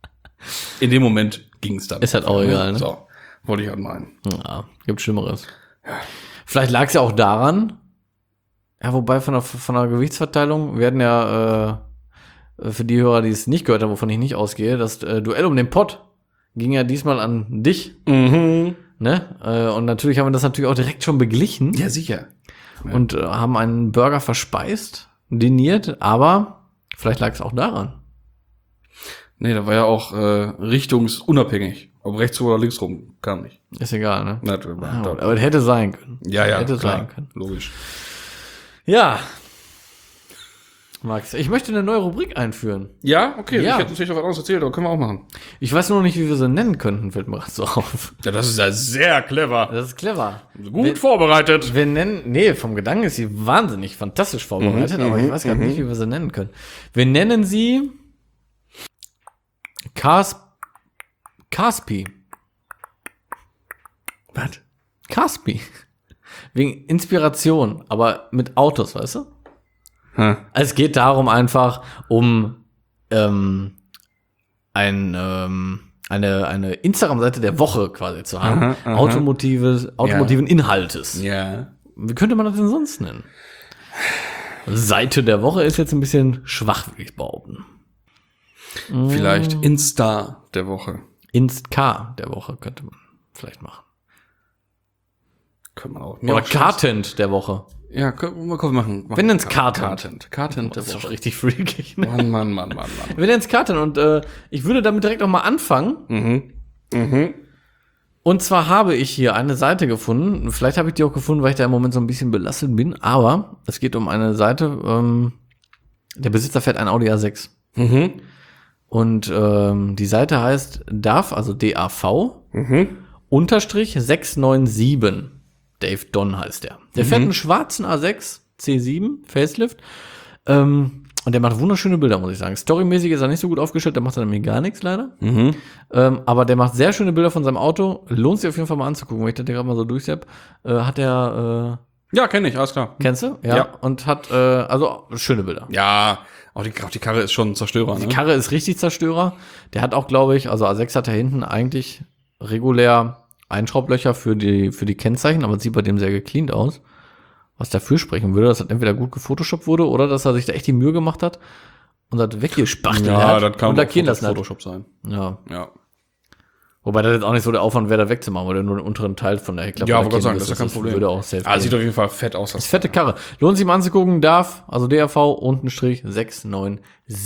In dem Moment ging's dann. Ist halt auch egal, ne? So, wollte ich halt meinen. ja, gibt Schlimmeres. Vielleicht lag es ja auch daran, ja, wobei von der, von der Gewichtsverteilung werden ja äh, für die Hörer, die es nicht gehört haben, wovon ich nicht ausgehe, das äh, Duell um den Pott ging ja diesmal an dich, Mhm. ne? Äh, und natürlich haben wir das natürlich auch direkt schon beglichen. Ja, sicher. und äh, haben einen Burger verspeist, diniert, aber vielleicht lag es auch daran. Nee, da war ja auch äh, richtungsunabhängig. Ob rechts oder links rum, kam nicht. Ist egal, ne? Natürlich. Ah, aber es hätte sein können. Ja, ja, hätte klar, sein können. logisch. Ja. Max, ich möchte eine neue Rubrik einführen. Ja, okay, Ja. ich hätte natürlich noch was anderes erzählt, aber können wir auch machen. Ich weiß nur noch nicht, wie wir sie nennen könnten, fällt mir gerade so auf. Ja, das ist ja sehr clever. Das ist clever. Gut wir, vorbereitet. wir nennen, nee, vom Gedanken ist sie wahnsinnig, fantastisch vorbereitet, Mhm, aber ich mhm, weiß gerade mhm. nicht, wie wir sie nennen können. Wir nennen sie Cars, Carspi. Was? Carspi. Wegen Inspiration, aber mit Autos, weißt du? Hm. Also es geht darum einfach um ähm, ein, ähm, eine, eine Instagram-Seite der Woche quasi zu haben. Aha, aha. Automotives, automotiven Inhaltes. Ja. Wie könnte man das denn sonst nennen? Seite der Woche ist jetzt ein bisschen schwach, würde ich behaupten. Vielleicht Insta der Woche. Inst-K der Woche könnte man vielleicht machen. Könnte man auch. Oder Cartent der Woche. Ja, können wir, können wir machen. Wir nennen's Cartent. Cartent. Cartent der Das ist doch Woche. richtig freakig. Ne? Mann, Mann, Mann, Mann, Mann. Wir nennen es Cartent und äh, ich würde damit direkt auch mal anfangen. Mhm. Mhm. Und zwar habe ich hier eine Seite gefunden. Vielleicht habe ich die auch gefunden, weil ich da im Moment so ein bisschen belastet bin. Aber es geht um eine Seite, ähm, der Besitzer fährt ein Audi A sechs. Mhm. Und ähm, die Seite heißt D A V, also D A V, Mhm. unterstrich sechs neun sieben. Dave Don heißt der. Der fährt einen schwarzen A sechs C sieben Facelift. Ähm, und der macht wunderschöne Bilder, muss ich sagen. Storymäßig ist er nicht so gut aufgestellt, da macht er nämlich gar nichts leider. Mhm. Ähm, aber der macht sehr schöne Bilder von seinem Auto. Lohnt sich auf jeden Fall mal anzugucken, wenn ich das hier gerade mal so durchsepp. Äh, hat er, Ja, kenne ich, alles klar. äh, kennst du? Ja. Ja. Und hat, äh, also schöne Bilder. Ja, auch die, auch die Karre ist schon ein Zerstörer, ne? Die Karre ist richtig Zerstörer. Der hat auch, glaube ich, also A sechs hat er hinten eigentlich regulär Einschraublöcher für die, für die Kennzeichen, aber es sieht bei dem sehr gecleant aus. Was dafür sprechen würde, dass das entweder gut gefotoshoppt wurde oder dass er sich da echt die Mühe gemacht hat und das weggespachtelt Ja, hat das kann und auch lackieren lassen hat. Photoshop sein. Ja. Ja. Wobei das jetzt auch nicht so der Aufwand wäre, da wegzumachen, weil der nur den unteren Teil von der Heckklappe Ja, wollte lackieren gerade sagen, das müsste. ist ja kein Problem. Würde auch safe Ah, gehen. sieht auf jeden Fall fett aus. Das ist fette Karre. Lohnt sich mal anzugucken, darf, also D A V unten Strich sechs neun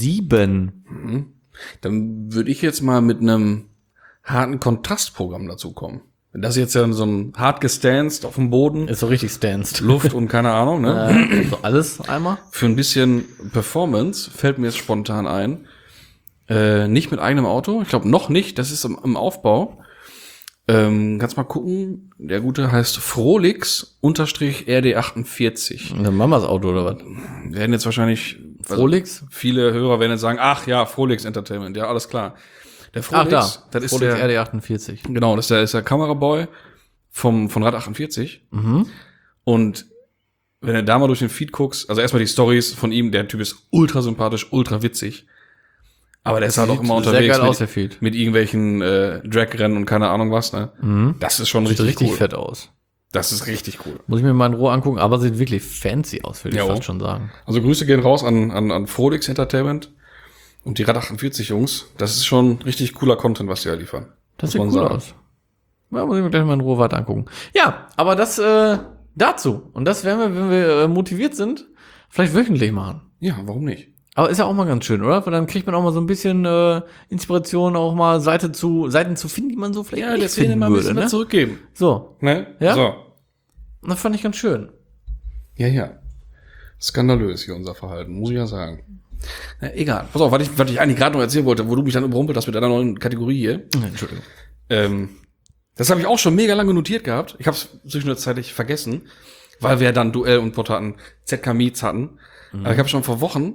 sieben. Dann würde ich jetzt mal mit einem harten Kontrastprogramm dazu kommen. Das ist jetzt ja so ein hart gestanzt auf dem Boden, Ist so richtig stanzt. Luft und keine Ahnung, ne? Äh, so alles einmal. Für ein bisschen Performance fällt mir jetzt spontan ein. Äh, nicht mit eigenem Auto. Ich glaube noch nicht. Das ist im, im Aufbau. Ähm, kannst mal gucken. Der gute heißt Frolix unterstrich R D achtundvierzig. Eine Mamas Auto oder was? Werden jetzt wahrscheinlich Frolix? Also viele Hörer werden jetzt sagen, ach ja, Frolix Entertainment. Ja, alles klar. Der Ach, Frolix, da. das ist Frolix der, R D achtundvierzig. genau, das ist der, ist der Kameraboy vom, von Rad achtundvierzig. Mhm. Und wenn du da mal durch den Feed guckst, also erstmal die Stories von ihm, der Typ ist ultra sympathisch, ultra witzig. Aber der ist halt auch immer Sehr unterwegs geil aus, der mit, Feed. mit irgendwelchen äh, Drag-Rennen und keine Ahnung was, ne? Mhm. Das ist schon Sieht richtig, richtig cool. fett aus. Das ist richtig cool. Muss ich mir mal in Ruhe angucken, aber sieht wirklich fancy aus, würde ich Jo. fast schon sagen. Also Grüße gehen raus an, an, an Frolix Entertainment und die Rad achtundvierzig Jungs. Das ist schon richtig cooler Content, was die da liefern. Das muss sieht man cool sagen. aus. Ja, muss ich mir gleich mal in Ruhe weiter angucken. Ja, aber das äh, dazu. Und das werden wir, wenn wir äh, motiviert sind, vielleicht wöchentlich machen. Ja, warum nicht? Aber ist ja auch mal ganz schön, oder? Weil dann kriegt man auch mal so ein bisschen äh, Inspiration, auch mal Seite zu, Seiten zu finden, die man so vielleicht nicht finden würde. Ne? zurückgeben. So, Ne? Ja? So. das fand ich ganz schön. Ja, ja. Skandalös hier unser Verhalten, muss ich ja sagen. Na, egal. Pass auf, was ich, was ich eigentlich gerade noch erzählen wollte, wo du mich dann überrumpelt hast mit deiner neuen Kategorie hier. Entschuldigung. Ähm, das habe ich auch schon mega lange notiert gehabt. Ich habe es zwischenzeitlich vergessen, weil wir ja dann Duell und Pott hatten, Z K Meets hatten. Mhm. Aber ich habe schon vor Wochen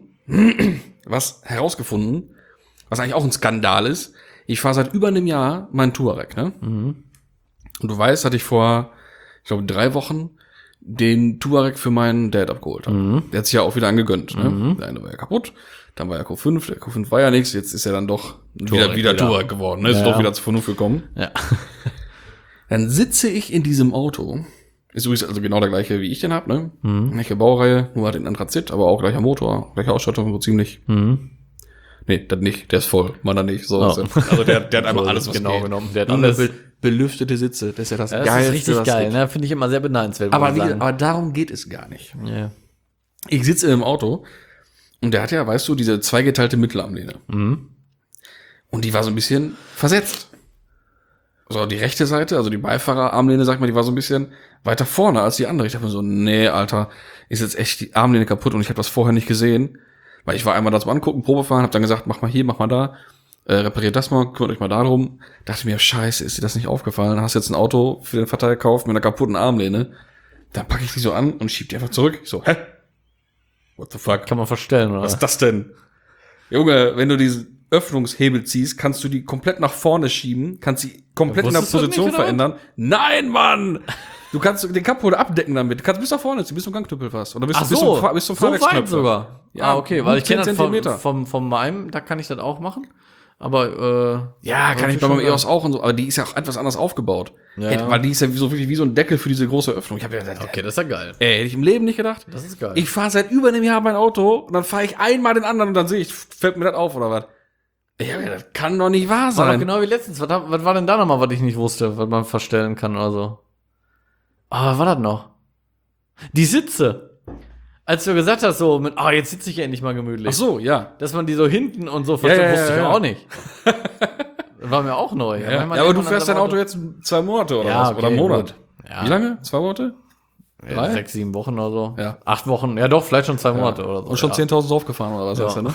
was herausgefunden, was eigentlich auch ein Skandal ist. Ich fahre seit über einem Jahr meinen Touareg, ne? Mhm. Und du weißt, hatte ich vor, ich glaube, drei Wochen den Touareg für meinen Dad abgeholt. Mhm. Der hat sich ja auch wieder angegönnt. Ne? Mhm. Der eine war ja kaputt, dann war ja Q fünf, der Q fünf war ja nichts, jetzt ist er dann doch wieder, Touareg wieder wieder. Touareg geworden. Ne? Ist Ja, doch ja. wieder zur Vernunft gekommen. Ja. Dann sitze ich in diesem Auto. Ist übrigens also genau der gleiche, wie ich den hab, ne? Mhm. Gleiche Baureihe, nur halt in Anthrazit, aber auch gleicher Motor, gleiche Ausstattung, so ziemlich. Mhm. Nee, das nicht, der ist voll, meiner nicht. So, Oh. also der, der hat einmal alles, was genau geht. genommen. Der hat Und alles. be belüftete Sitze, das ist ja das Ja, das Geilste, ist richtig was geil, geht. ne? Finde ich immer sehr beneidenswert. muss Aber, ich wie, sagen. aber darum geht es gar nicht. ja. Ich sitze im Auto und der hat ja, weißt du, diese zweigeteilte Mittelarmlehne. Mhm. Und die war so ein bisschen versetzt. So, die rechte Seite, also die Beifahrerarmlehne, sag mal, die war so ein bisschen weiter vorne als die andere. Ich dachte mir so, nee, Alter, ist jetzt echt die Armlehne kaputt und ich habe das vorher nicht gesehen. Weil ich war einmal da zum Angucken, Probe fahren, hab dann gesagt, mach mal hier, mach mal da, äh, repariert das mal, kümmert euch mal darum. Dachte mir, scheiße, ist dir das nicht aufgefallen? Hast jetzt ein Auto für den Vater gekauft mit einer kaputten Armlehne. Dann packe ich die so an und schieb die einfach zurück. Ich so, hä? What the fuck? Kann man verstellen, oder? Was ist das denn? Junge, wenn du diesen Öffnungshebel ziehst, kannst du die komplett nach vorne schieben, kannst sie komplett in der Wusstest du das Position nicht, oder? verändern. Nein, Mann! Du kannst den Cupholder abdecken damit. Du kannst bis nach vorne ziehen, bis zum Gangknüppel fast. Oder bis, Ach bis so, zum, Fahr- bis zum so weit Fahrwerksknöpfe. sogar. Ja, ah, okay, weil ich zehn kenne das vom, Zentimeter. vom, vom meinem, da kann ich das auch machen. Aber, äh. Ja, kann ich bei schon meinem E O S auch und so, aber die ist ja auch etwas anders aufgebaut. Ja. Hätte, weil die ist ja wie so, wirklich wie so ein Deckel für diese große Öffnung. Ich habe ja gesagt, Okay, das ist ja geil. ey, hätte ich im Leben nicht gedacht. Das ist geil. Ich fahre seit über einem Jahr mein Auto und dann fahre ich einmal den anderen und dann sehe ich, fällt mir das auf oder was? Ja, das kann doch nicht wahr war sein. doch genau wie letztens. Was, hab- was war denn da nochmal, was ich nicht wusste, was man verstellen kann oder so? Ah, was war das noch? Die Sitze. Als du gesagt hast, so mit, ah, jetzt sitze ich ja endlich mal gemütlich. Ach so, ja. Dass man die so hinten und so verstellt, ja, ja, wusste ich ja. auch nicht. Das war mir auch neu. Ja, manchmal ja, aber denkt du man fährst an dein das Auto jetzt zwei Monate oder Ja, was? okay, Oder einen Monat. gut. Ja. Wie lange? Zwei Monate? Ja, Drei? sechs, sieben Wochen oder so. Ja. Acht Wochen. Ja, doch, vielleicht schon zwei Monate Ja. oder so. Und schon ja. zehntausend draufgefahren oder was? Ja. Hast du, ne?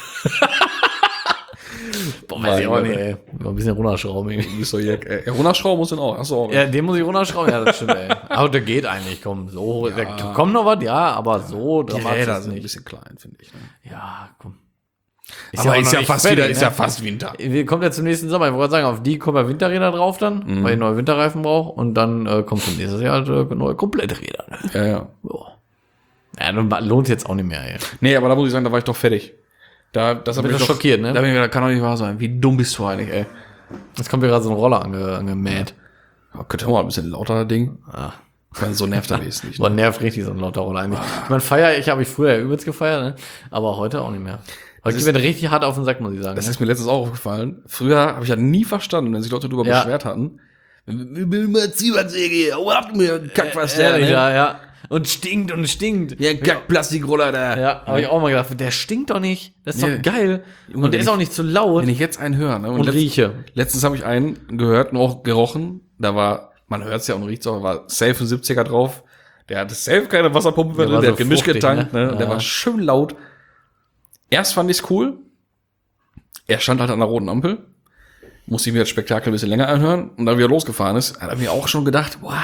Boah, weiß ich auch Mein nicht, Gott. ey. Mal ein bisschen runterschrauben irgendwie. Du bist so Jack. Ey, runterschrauben muss den auch. Hast du auch. Ja, den muss ich runterschrauben, ja, das stimmt, ey. Aber der geht eigentlich, komm, so, der, kommt noch was, ja, aber so die dramatisch Räder ist sind ein nicht. bisschen klein, finde ich. Ne? Ja, komm. Aber auch ist noch ja nicht fast fertig, wieder, ist ne? ja fast Winter. Wir kommen ja zum nächsten Sommer. Ich wollte gerade sagen, auf die kommen ja Winterräder drauf dann, Mhm. weil ich neue Winterreifen brauche. Und dann äh, kommt zum nächsten Jahr halt äh, neue Kompletträder. Ne? Ja, ja. Boah. Ja, dann lohnt jetzt auch nicht mehr, ey. Nee, aber da muss ich sagen, da war ich doch fertig. Da, das hat Bist mich du doch schockiert, ne? Da bin ich gedacht, kann doch nicht wahr sein. Wie dumm bist du eigentlich, ey? Jetzt kommt mir gerade so ein Roller ange, angemäht. Oh, könnte mal ein bisschen lauter, das Ding. Ah. Ich meine, so nervt er jetzt nicht. Boah, nervt richtig so ein lauter Roller eigentlich. Ich meine, Feier, ich habe ich früher ja übelst gefeiert, ne? Aber heute auch nicht mehr. Heute ist- geht mir richtig hart auf den Sack, muss ich sagen. Das ne? ist mir letztens auch aufgefallen. Früher habe ich ja nie verstanden, wenn sich Leute darüber Ja. beschwert hatten. Wir will mal Zwiebacksäge, hau ab mir, kack was der, Ehrlich, ne? ja, ja. Und stinkt und stinkt. Ja, kack Plastikroller da. Ja, habe ich auch mal gedacht, der stinkt doch nicht. Das ist Nee. doch geil. Junge, Und der wenn ist auch ich- nicht zu laut. Wenn ich jetzt einen höre, ne? und letzt- rieche. Letztens habe ich einen gehört und auch gerochen. Da war, man hört es ja und riecht es auch, war safe ein siebziger drauf. Der hatte safe keine Wasserpumpe Der drin, war der so hat gemischt fruchtig, getankt, ne? ne? Und der Ja. war schön laut. Erst fand ich's cool. Er stand halt an der roten Ampel. Musste ich mir das Spektakel ein bisschen länger anhören. Und dann, wie er losgefahren ist, hat er mir auch schon gedacht, wow.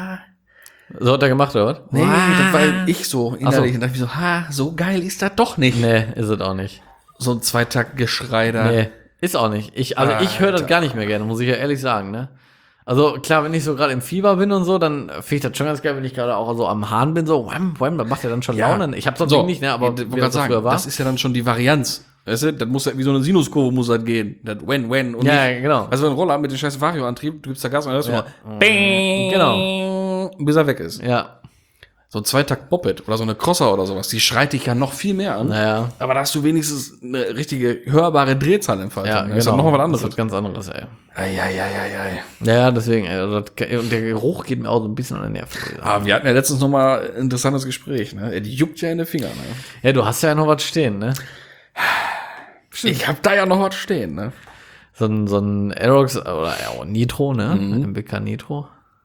So hat er gemacht, oder was? Nee, das war ich so innerlich. Ach so. Und dachte ich so, ha, so geil ist das doch nicht. Nee, ist es auch nicht. So ein Zweitakt-Geschrei da. Nee, ist auch nicht. Ich, also ich höre das gar nicht mehr gerne, muss ich ja ehrlich sagen, ne? Also klar, wenn ich so gerade im Fieber bin und so, dann finde ich das schon ganz geil, wenn ich gerade auch so am Hahn bin, so, wham, wham, dann macht er dann schon Ja. Laune. Ich habe sonst So, nicht, ne? Aber ich wie wollte das gerade so sagen, früher war. das ist ja dann schon die Varianz. Weißt du, das muss ja wie so eine Sinuskurve muss das gehen. Das when, when und Ja, nicht. ja, genau. Also ein Roller mit dem scheiß Vario-Antrieb, du gibst da Gas und dann hörst du Ja. mal, bing, Genau. bis er weg ist. Ja, So ein Zweitakt-Moped oder so eine Crosser oder sowas, die schreit dich ja noch viel mehr an. naja. Aber da hast du wenigstens eine richtige hörbare Drehzahl im Fall. Ja, Das genau. ist doch noch was Das anderes. ist was ganz anderes, ey. Eieieiei. Ja, ja, deswegen, ey, also das, und der Geruch geht mir auch so ein bisschen an den Nerven. muss ich sagen. Aber wir hatten ja letztens noch mal ein interessantes Gespräch, ne? Die juckt ja in den Finger, ne? Ja, du hast ja noch was stehen, ne? Ich hab da ja noch was stehen, ne? So ein, so ein Aerox oder ja, Nitro, ne? Mhm. M B K Nitro.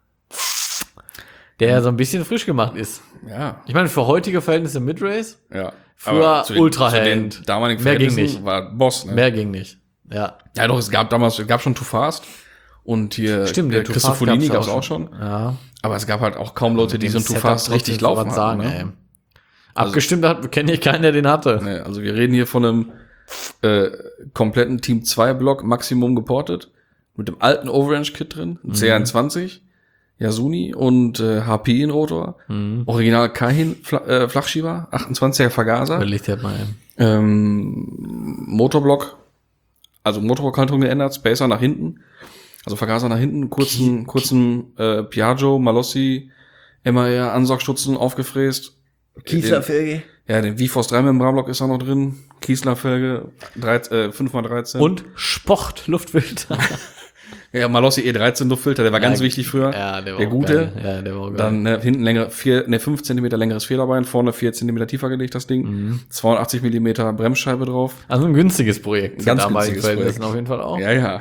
Der ja so ein bisschen frisch gemacht ist. Ja. Ich meine, für heutige Verhältnisse Midrace, Ja. Früher Aber zu den- Ultra-Hand. zu den damaligen Mehr ging Verhältnissen nicht. war Boss, ne? mehr ging nicht. Ja. Ja, doch, es gab damals, es gab schon Too Fast. Und hier, Stimmt, der den Too Christoph Fast Folini gab's gab's auch auch schon. Ja. Aber es gab halt auch kaum Leute, die so ein Too Setup Fast trotzdem richtig so laufen was hatten. sagen, Ne? ey. Abgestimmt hat, kenne ich keinen, der den hatte. Nee, also wir reden hier von einem äh, kompletten Team zwei Block Maximum geportet. Mit dem alten Overrange-Kit drin, ein C einundzwanzig, Yasuni und äh, H P in Rotor. Original Kaihin Fla äh, Flachschieber, achtundzwanziger Vergaser. Überlegt halt mal, ey. Ähm, Motorblock, also Motorblockhalterung geändert, Spacer nach hinten, also Vergaser nach hinten, kurzen, kurzen äh, Piaggio, Malossi, M A R, Ansaugstutzen aufgefräst. Kieferfelge. Ja, den V-Force drei Membranblock ist auch noch drin. Kiesler-Felge, äh, fünf mal dreizehn. Und Sport-Luftfilter. Ja, Malossi E dreizehn Luftfilter, der war ganz Ja, wichtig früher. Ja, der war der auch gute. Geil. Ja, der war auch geil. Dann ne, hinten länger, vier, ne, fünf Zentimeter längeres Federbein, vorne vier Zentimeter tiefer gelegt, das Ding. Mhm. zweiundachtzig Millimeter Bremsscheibe drauf. Also ein günstiges Projekt. zu Ganz damaligen günstiges Verhältnissen Projekt. auf jeden Fall auch. Ja, ja.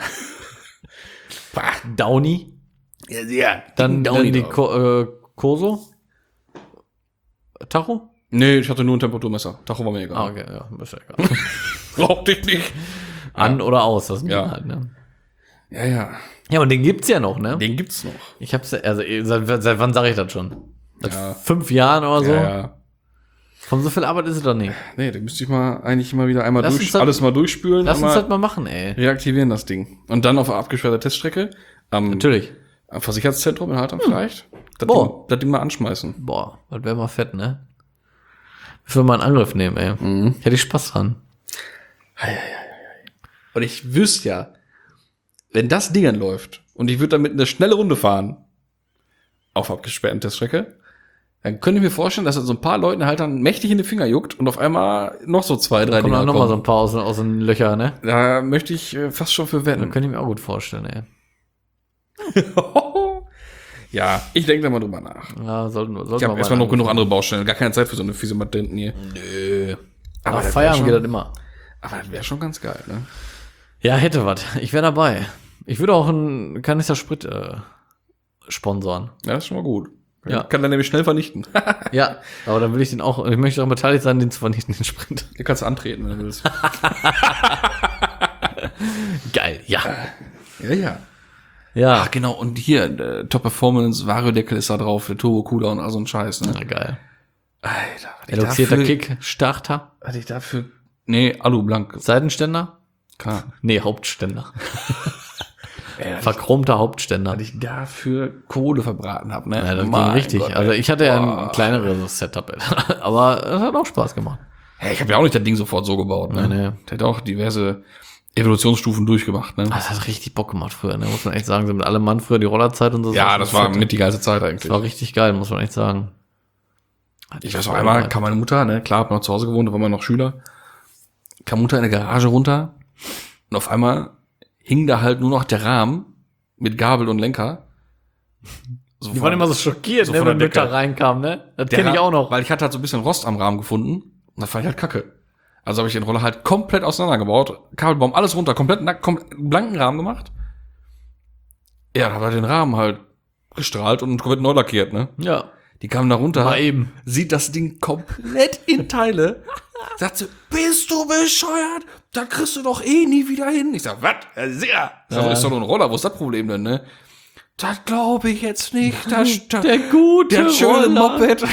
Downy. Ja, ja. Dann, Downy dann die drauf. Ko äh, Koso. Tacho? Nee, ich hatte nur ein Temperaturmesser. Tacho war mir Ah, egal. okay, ja, ist ja egal. Brauchte ich nicht. An oder aus, das Ja. ja. halt, ne? Ja, ja. Ja, und den gibt's ja noch, ne? Den gibt's noch. Ich hab's ja, also seit, seit wann sage ich das schon? Seit Ja. fünf Jahren oder so? Ja, ja. Von so viel Arbeit ist es doch nicht. Nee, den müsste ich mal eigentlich mal wieder einmal Lass durch, uns das- alles mal durchspülen. Lass uns einmal das mal machen, ey. reaktivieren das Ding. Und dann auf eine abgesperrte Teststrecke am, Natürlich. am Versicherungszentrum in Haltern vielleicht. Das Boah. Ding, das Ding mal anschmeißen. Boah, das wäre mal fett, ne? Ich will mal einen Angriff nehmen, ey. Mhm. Hätte ich Spaß dran. Und ich wüsste ja, wenn das Ding läuft und ich würde damit eine schnelle Runde fahren auf abgesperrten Teststrecke, dann könnte ich mir vorstellen, dass er so ein paar Leuten halt dann mächtig in die Finger juckt und auf einmal noch so zwei, drei Kommen Dinger dann noch mal so kommen. ein paar aus, aus den Löchern, ne? Da möchte ich äh, fast schon für Das wetten. könnte ich mir auch gut vorstellen, ey. Ja, ich denke da mal drüber nach. Ja, sollten, sollten Ich habe erstmal noch genug andere Baustellen. Gar keine Zeit für so eine fiese Matenten hier. Nö. Aber Nach das Feierabend wär geht schon- das immer. Aber das wäre schon ganz geil, ne? Ja, hätte was. Ich wäre dabei. Ich würde auch einen Kanister Sprit äh, sponsoren. Ja, das ist schon mal gut. Ja. Kann dann nämlich schnell vernichten. Ja, aber dann will ich den auch, ich möchte auch beteiligt sein, den zu vernichten, den Sprint. Hier kannst du antreten, wenn du willst. Geil, ja. Ja, ja. Ja. Ach, genau. Und hier, äh, Top Performance, Variodeckel ist da drauf, der Turbo Cooler und all so ein Scheiß, ne? Na, geil. Alter, was ich Eloxierter dafür- Kick, Starter, Was ich dafür, nee, Alu-Blank, Seitenständer? klar. Nee, Hauptständer. Ey, was Verchromter Hauptständer. ich dafür Kohle verbraten habe, ne? Ja, das ging Mein richtig. Gott, also ey. ich hatte ja Boah. ein kleineres Setup, ey. Aber es hat auch Spaß gemacht. Hey, ich habe ja auch nicht das Ding sofort so gebaut, ne? Nee, nee. Der hat auch diverse Evolutionsstufen durchgemacht, ne? Das hat richtig Bock gemacht früher, ne? Muss man echt sagen. So mit allem Mann früher die Rollerzeit und so. Ja, das war mit die geilste Zeit Das eigentlich. war richtig geil, muss man echt sagen. Hat Ich echt weiß noch Bock einmal, gemacht. kam meine Mutter, ne, klar, hab noch zu Hause gewohnt, da war man noch Schüler, kam Mutter in der Garage runter und auf einmal hing da halt nur noch der Rahmen mit Gabel und Lenker. So Die von- waren immer so schockiert, so ne, von wenn der Mütter Decke. reinkam, ne? Das der kenne ich Ra- auch noch. Weil ich hatte halt so ein bisschen Rost am Rahmen gefunden und das fand ich halt kacke. Also habe ich den Roller halt komplett auseinandergebaut, Kabelbaum, alles runter, komplett nackt, komplett blanken Rahmen gemacht. Ja, da hat er den Rahmen halt gestrahlt und komplett neu lackiert, ne? Ja. Die kamen da runter. Mal eben. Sieht das Ding komplett in Teile. Sagt sie, bist du bescheuert? Da kriegst du doch eh nie wieder hin. Ich sag, was? Ja, sicher. Ich sag, Ja. ist doch nur ein Roller, wo ist das Problem denn, ne? Das glaube ich jetzt nicht. Das, das, Der gute der schöne Roller. Moped.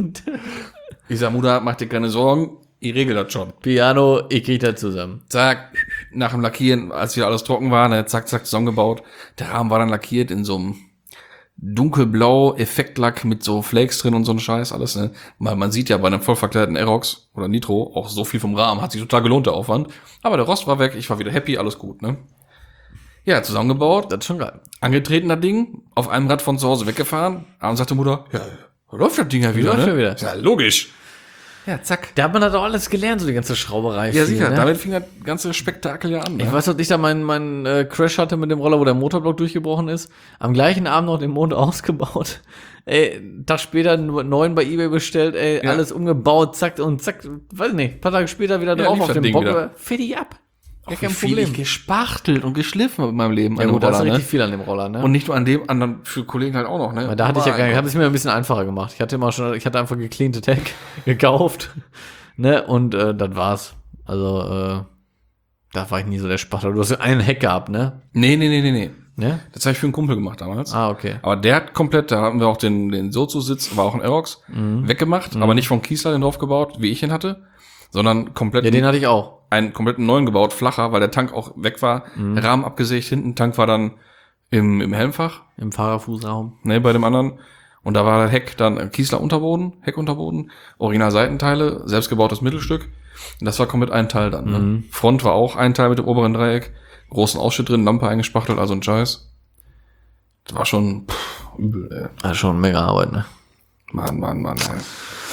Ich sag, Mutter, mach dir keine Sorgen. Ich regel das schon. Piano, ich krieg das zusammen. Zack, nach dem Lackieren, als wieder alles trocken war, ne, zack, zack, zusammengebaut. Der Rahmen war dann lackiert in so einem dunkelblau Effektlack mit so Flakes drin und so ein Scheiß, alles, ne. Weil man sieht ja bei einem voll verkleideten Aerox oder Nitro auch so viel vom Rahmen, hat sich total gelohnt, der Aufwand. Aber der Rost war weg, ich war wieder happy, alles gut, ne. Ja, zusammengebaut, Das ist schon geil. angetreten, das Ding, auf einem Rad von zu Hause weggefahren. Abends sagte Mutter, ja, läuft das Ding ja wieder, Läuft ne? ja wieder. Ja, logisch. Ja, zack. Da hat man das auch alles gelernt, so die ganze Schrauberei. Ja, viel, sicher, ne? damit fing das ganze Spektakel ja an, ne? Ich weiß, dass ich da meinen meinen äh, Crash hatte mit dem Roller, wo der Motorblock durchgebrochen ist. Am gleichen Abend noch den Mond ausgebaut. Ey, einen Tag später einen neuen bei eBay bestellt, ey, Ja. alles umgebaut, zack und zack, weiß nicht, ein paar Tage später wieder Ja, drauf lief auf das dem Ding Bock, wieder. fertig ab. Gar Wie kein viel Problem. ich gespachtelt und geschliffen in meinem Leben Ja an dem gut, da ist Roller, richtig ne? viel an dem Roller, ne? Und nicht nur an dem, anderen für Kollegen halt auch noch, ne? Weil da hatte ich ja gar nicht, Mein ich hatte es mir ein bisschen einfacher gemacht. Ich hatte immer schon, ich hatte einfach gecleante Tech gekauft, ne, und äh, das war's. Also, äh, da war ich nie so der Spachtel. Du hast ja einen Heck gehabt, ne? Nee, nee, nee, nee, nee. Ne? Das habe ich für einen Kumpel gemacht damals. Ah, okay. Aber der hat komplett, da hatten wir auch den, den Sozu-Sitz, war auch ein Aerox, Mhm. weggemacht, aber nicht vom Kiesler den drauf gebaut, wie ich ihn hatte, sondern komplett Ja, den hatte ich auch. einen kompletten neuen gebaut, flacher, weil der Tank auch weg war, Rahmen abgesägt, hinten Tank war dann im, im Helmfach, Im Fahrerfußraum. ne, bei dem anderen. Und da war der Heck dann Kiesler Unterboden, Heckunterboden, Original Seitenteile, selbstgebautes Mittelstück. Und das war komplett ein Teil dann. Ne? Mhm. Front war auch ein Teil mit dem oberen Dreieck, großen Ausschnitt drin, Lampe eingespachtelt, also ein Scheiß. Das war schon pff, übel, ey. Das ist schon mega Arbeit, ne? Mann, Mann, Mann, ey.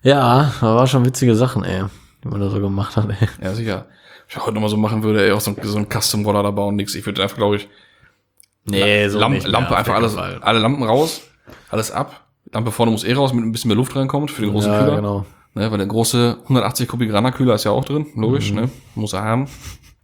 Ja, da war schon witzige Sachen, ey, die man da so gemacht hat, ey. Ja, sicher. Ich heute nochmal so machen würde, ey, auch so, so ein Custom-Roller da bauen, nix. Ich würde einfach, glaube ich, Nee, so Lamp, nicht mehr, Lampe auf einfach jeden alles, Fall. alle Lampen raus, alles ab. Lampe vorne muss eh raus, mit ein bisschen mehr Luft reinkommt für den großen Ja, Kühler. genau. Ne, weil der große hundertachtzig kubik Rana-Kühler ist ja auch drin, logisch, Mhm. ne? Muss er haben.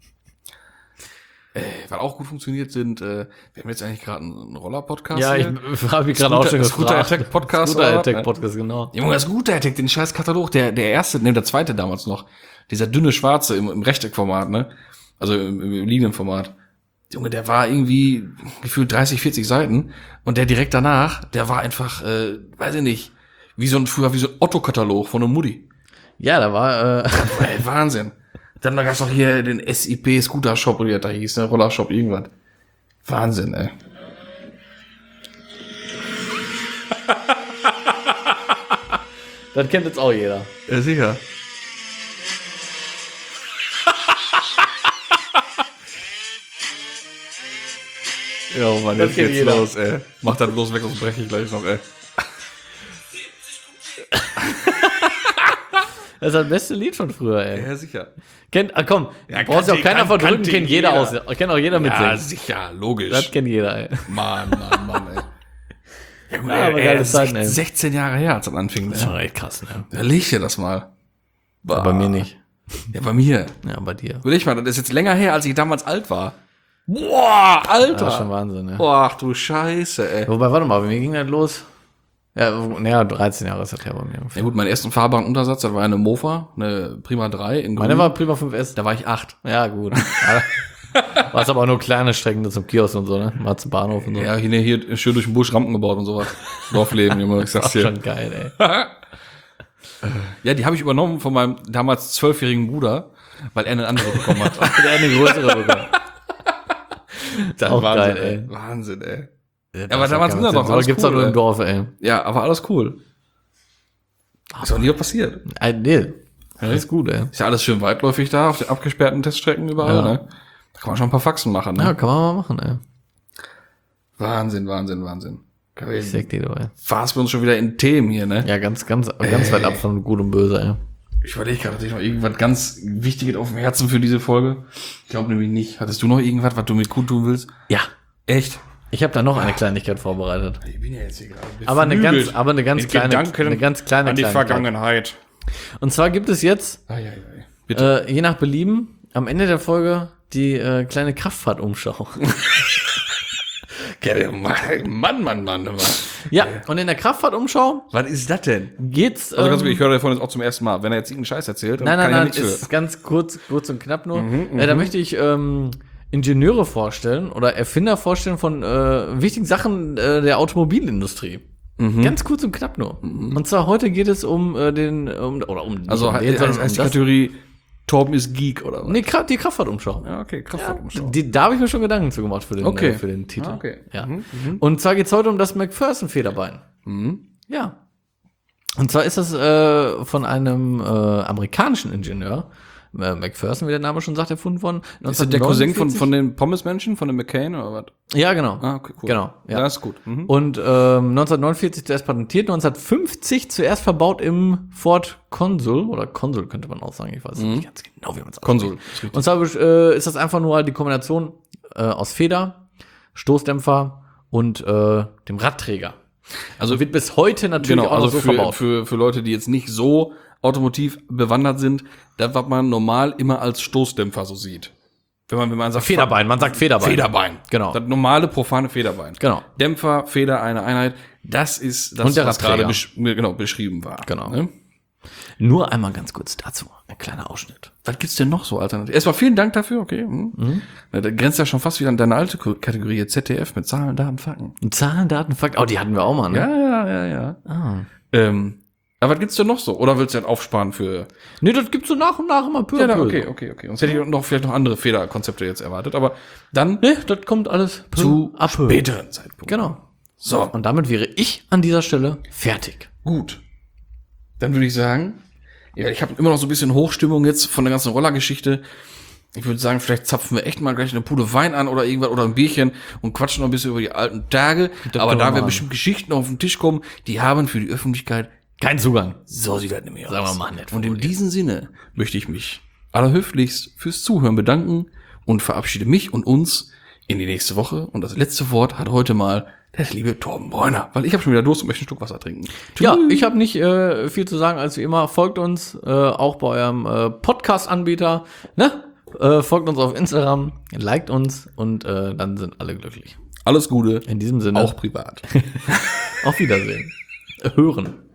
Äh, was auch gut funktioniert sind, äh, wir haben jetzt eigentlich gerade einen Roller-Podcast Ja, ich hier. habe mich gerade auch schon Scooter gefragt. Attack Podcast. Scooter oder was, Attack ne? Podcast, genau. Junge, das Scooter Attack, den scheiß Katalog, der, der erste, ne, der zweite damals noch. Dieser dünne Schwarze im, im Rechteckformat, ne? Also im, im Linienformat. Junge, der war irgendwie gefühlt dreißig, vierzig Seiten. Und der direkt danach, der war einfach, äh, weiß ich nicht, wie so ein, früher wie so ein Otto-Katalog von einem Mutti. Ja, da war, äh, Ey, Wahnsinn. Dann da gab's noch hier den S I P Scooter Shop, oder wie das da hieß, ne? Roller Shop, irgendwas. Wahnsinn, ey. das kennt jetzt auch jeder. Ja, sicher. Ja, Mann, Das jetzt kennt geht's jeder. los, ey. Mach das bloß weg, sonst breche ich gleich noch, ey. Das ist das beste Lied von früher, ey. Ja, sicher. Kennt, ah, komm, Ja, brauchst du auch kannte- keiner kan- verdrücken, kannte kennt jeder, jeder. aus. Kennt auch jeder Ja, mitsingen. sicher, logisch. Das kennt jeder, ey. Mann, Mann, Mann, ey. Ja, gut, Ja, aber geile Zeiten, ey. sechzehn Jahre her, als das anfing. Das ist Ne? schon echt krass, ne? Da leg dir das mal. Aber bei mir nicht. Ja, bei mir. Ja, bei dir. Will ich mal, das ist jetzt länger her, als ich damals alt war. Boah, Alter. Das ist schon Wahnsinn, ja. Boah, ach du Scheiße, ey. Wobei, warte mal, bei mir ging das los. Ja, naja, dreizehn Jahre ist das her bei mir. Ja ungefähr. gut, meinen ersten fahrbaren Untersatz, das war eine Mofa, eine Prima drei in Meine Grün. war Prima fünf S. Da war ich acht. Ja, gut. War es aber auch nur kleine Strecken zum Kiosk und so, ne? Mal zum Bahnhof und so. Ja, hier, hier schön durch den Busch Rampen gebaut und sowas. Dorfleben, Junge, ich sag's Auch dir. schon geil, ey. Ja, die habe ich übernommen von meinem damals zwölfjährigen Bruder, weil er eine andere bekommen hat. Der eine größere sogar. Das Auch Wahnsinn, geil, ey. Wahnsinn, ey. Ja, aber damals ging das doch, Aber alles gibt's cool, doch nur ey. im Dorf, ey. Ja, aber alles cool. Ist auch nie was passiert. Äh, nee. Alles gut, ey. Ist ja alles schön weitläufig da, auf den abgesperrten Teststrecken überall, Ja. ne? Da kann man schon ein paar Faxen machen, ne? Ja, kann man mal machen, ey. Wahnsinn, Wahnsinn, Wahnsinn. Ich sag dir, du, ey. Fahrst wir uns schon wieder in Themen hier, ne? Ja, ganz, ganz, ganz weit ab von Gut und Böse, ey. Ich überlege gerade, hatte ich noch irgendwas ganz Wichtiges auf dem Herzen für diese Folge? Ich glaube nämlich nicht. Hattest du noch irgendwas, was du mit gut tun willst? Ja. Echt? Ich habe da noch eine Kleinigkeit vorbereitet. Ich bin ja jetzt hier gerade Aber eine beflügelt. ganz, aber eine ganz Mit kleine, Gedanken eine ganz kleine an die Kleinigkeit. Vergangenheit. Und zwar gibt es jetzt, Ai, ai, ai. Bitte. äh, je nach Belieben, am Ende der Folge die äh, kleine Kraftfahrtumschau. Äh, Mann, Mann, Mann, Mann. Ja, und in der Kraftfahrtumschau Was ist das denn? geht's. Also ganz ähm, gut, ich höre davon jetzt auch zum ersten Mal. Wenn er jetzt irgendeinen Scheiß erzählt, dann Nein, nein, kann nein, ich ja nichts ist für. ganz kurz, kurz und knapp nur. Mhm, äh, da möchte ich ähm, Ingenieure vorstellen oder Erfinder vorstellen von äh, wichtigen Sachen äh, der Automobilindustrie. Mhm. Ganz kurz und knapp nur. Und zwar heute geht es um äh, den, um, oder um, nicht Also um heißt den, heißt- sondern heißt die um das, Kategorie Torben ist Geek oder was? nee, Kra- die Kraftfahrtumschau. Ja, okay, Kraftfahrtumschau. Die, da habe ich mir schon Gedanken zu gemacht für den, Okay. äh, für den Titel. Ah, okay. Ja. Mhm, Und zwar geht's heute um das McPherson-Federbein. Mhm. Ja. Und zwar ist das äh, von einem äh, amerikanischen Ingenieur, äh, McPherson, wie der Name schon sagt, erfunden worden. Ist das der Cousin von, neunzehnhundertneunundvierzig. von den Pommesmenschen, von dem McCain oder was? Ja, genau. Ah, okay, cool. Genau, ja. Das ist gut. Mhm. Und ähm, neunzehnhundertneunundvierzig zuerst patentiert, neunzehnhundertfünfzig zuerst verbaut im Ford Consul, oder Consul könnte man auch sagen, ich weiß nicht ganz genau, wie man es Konsul. Und zwar äh, ist das einfach nur die Kombination äh, aus Feder, Stoßdämpfer und äh, dem Radträger. Also Wird bis heute natürlich genau, auch noch also so für, verbaut. für, für Leute, die jetzt nicht so automotiv bewandert sind, das, was man normal immer als Stoßdämpfer so sieht. Wenn man, wenn man sagt, Federbein, man sagt Federbein. Federbein. Genau. Das normale, profane Federbein. Genau. Dämpfer, Feder, eine Einheit. Das ist das, Und der was gerade Radträger. besch genau, beschrieben war. Genau. Ne? Nur einmal ganz kurz dazu, ein kleiner Ausschnitt. Was gibt's denn noch so alternativ? Erstmal vielen Dank dafür, okay. Mhm. Na, da grenzt ja schon fast wieder an deine alte K- Kategorie Z D F mit Zahlen, Daten, Fakten. Zahlen, Daten, Fakten. Oh, die hatten wir auch mal, ne? Ja, ja, ja, ja. Ah. Ähm, aber was gibt's denn noch so? Oder willst du das aufsparen für... Nee, das gibt's so nach und nach immer peu Ja, à peu. okay, okay, okay. Sonst hätte ich noch vielleicht noch andere Federkonzepte jetzt erwartet. Aber dann Nee, das kommt alles peu zu à peu. späteren Zeitpunkt. Genau. So, Und damit wäre ich an dieser Stelle fertig. gut. Dann würde ich sagen, ja, ich habe immer noch so ein bisschen Hochstimmung jetzt von der ganzen Rollergeschichte. Ich würde sagen, vielleicht zapfen wir echt mal gleich eine Pude Wein an oder irgendwas oder ein Bierchen und quatschen noch ein bisschen über die alten Tage. Das Aber können wir da werden machen. bestimmt Geschichten auf den Tisch kommen, die haben für die Öffentlichkeit Kein Zugang. So sieht das nämlich aus. Sagen wir mal nett Und in formuliert. diesem Sinne möchte ich mich allerhöflichst fürs Zuhören bedanken und verabschiede mich und uns in die nächste Woche. Und das letzte Wort hat heute mal der liebe Torben Bräuner, weil ich habe schon wieder Durst und möchte ein Stück Wasser trinken. Ja, ich habe nicht äh, viel zu sagen, als wie immer. Folgt uns äh, auch bei eurem äh, Podcast-Anbieter. Ne? Äh, folgt uns auf Instagram, liked uns und äh, dann sind alle glücklich. Alles Gute, In diesem Sinne, auch privat. auf Wiedersehen. Hören.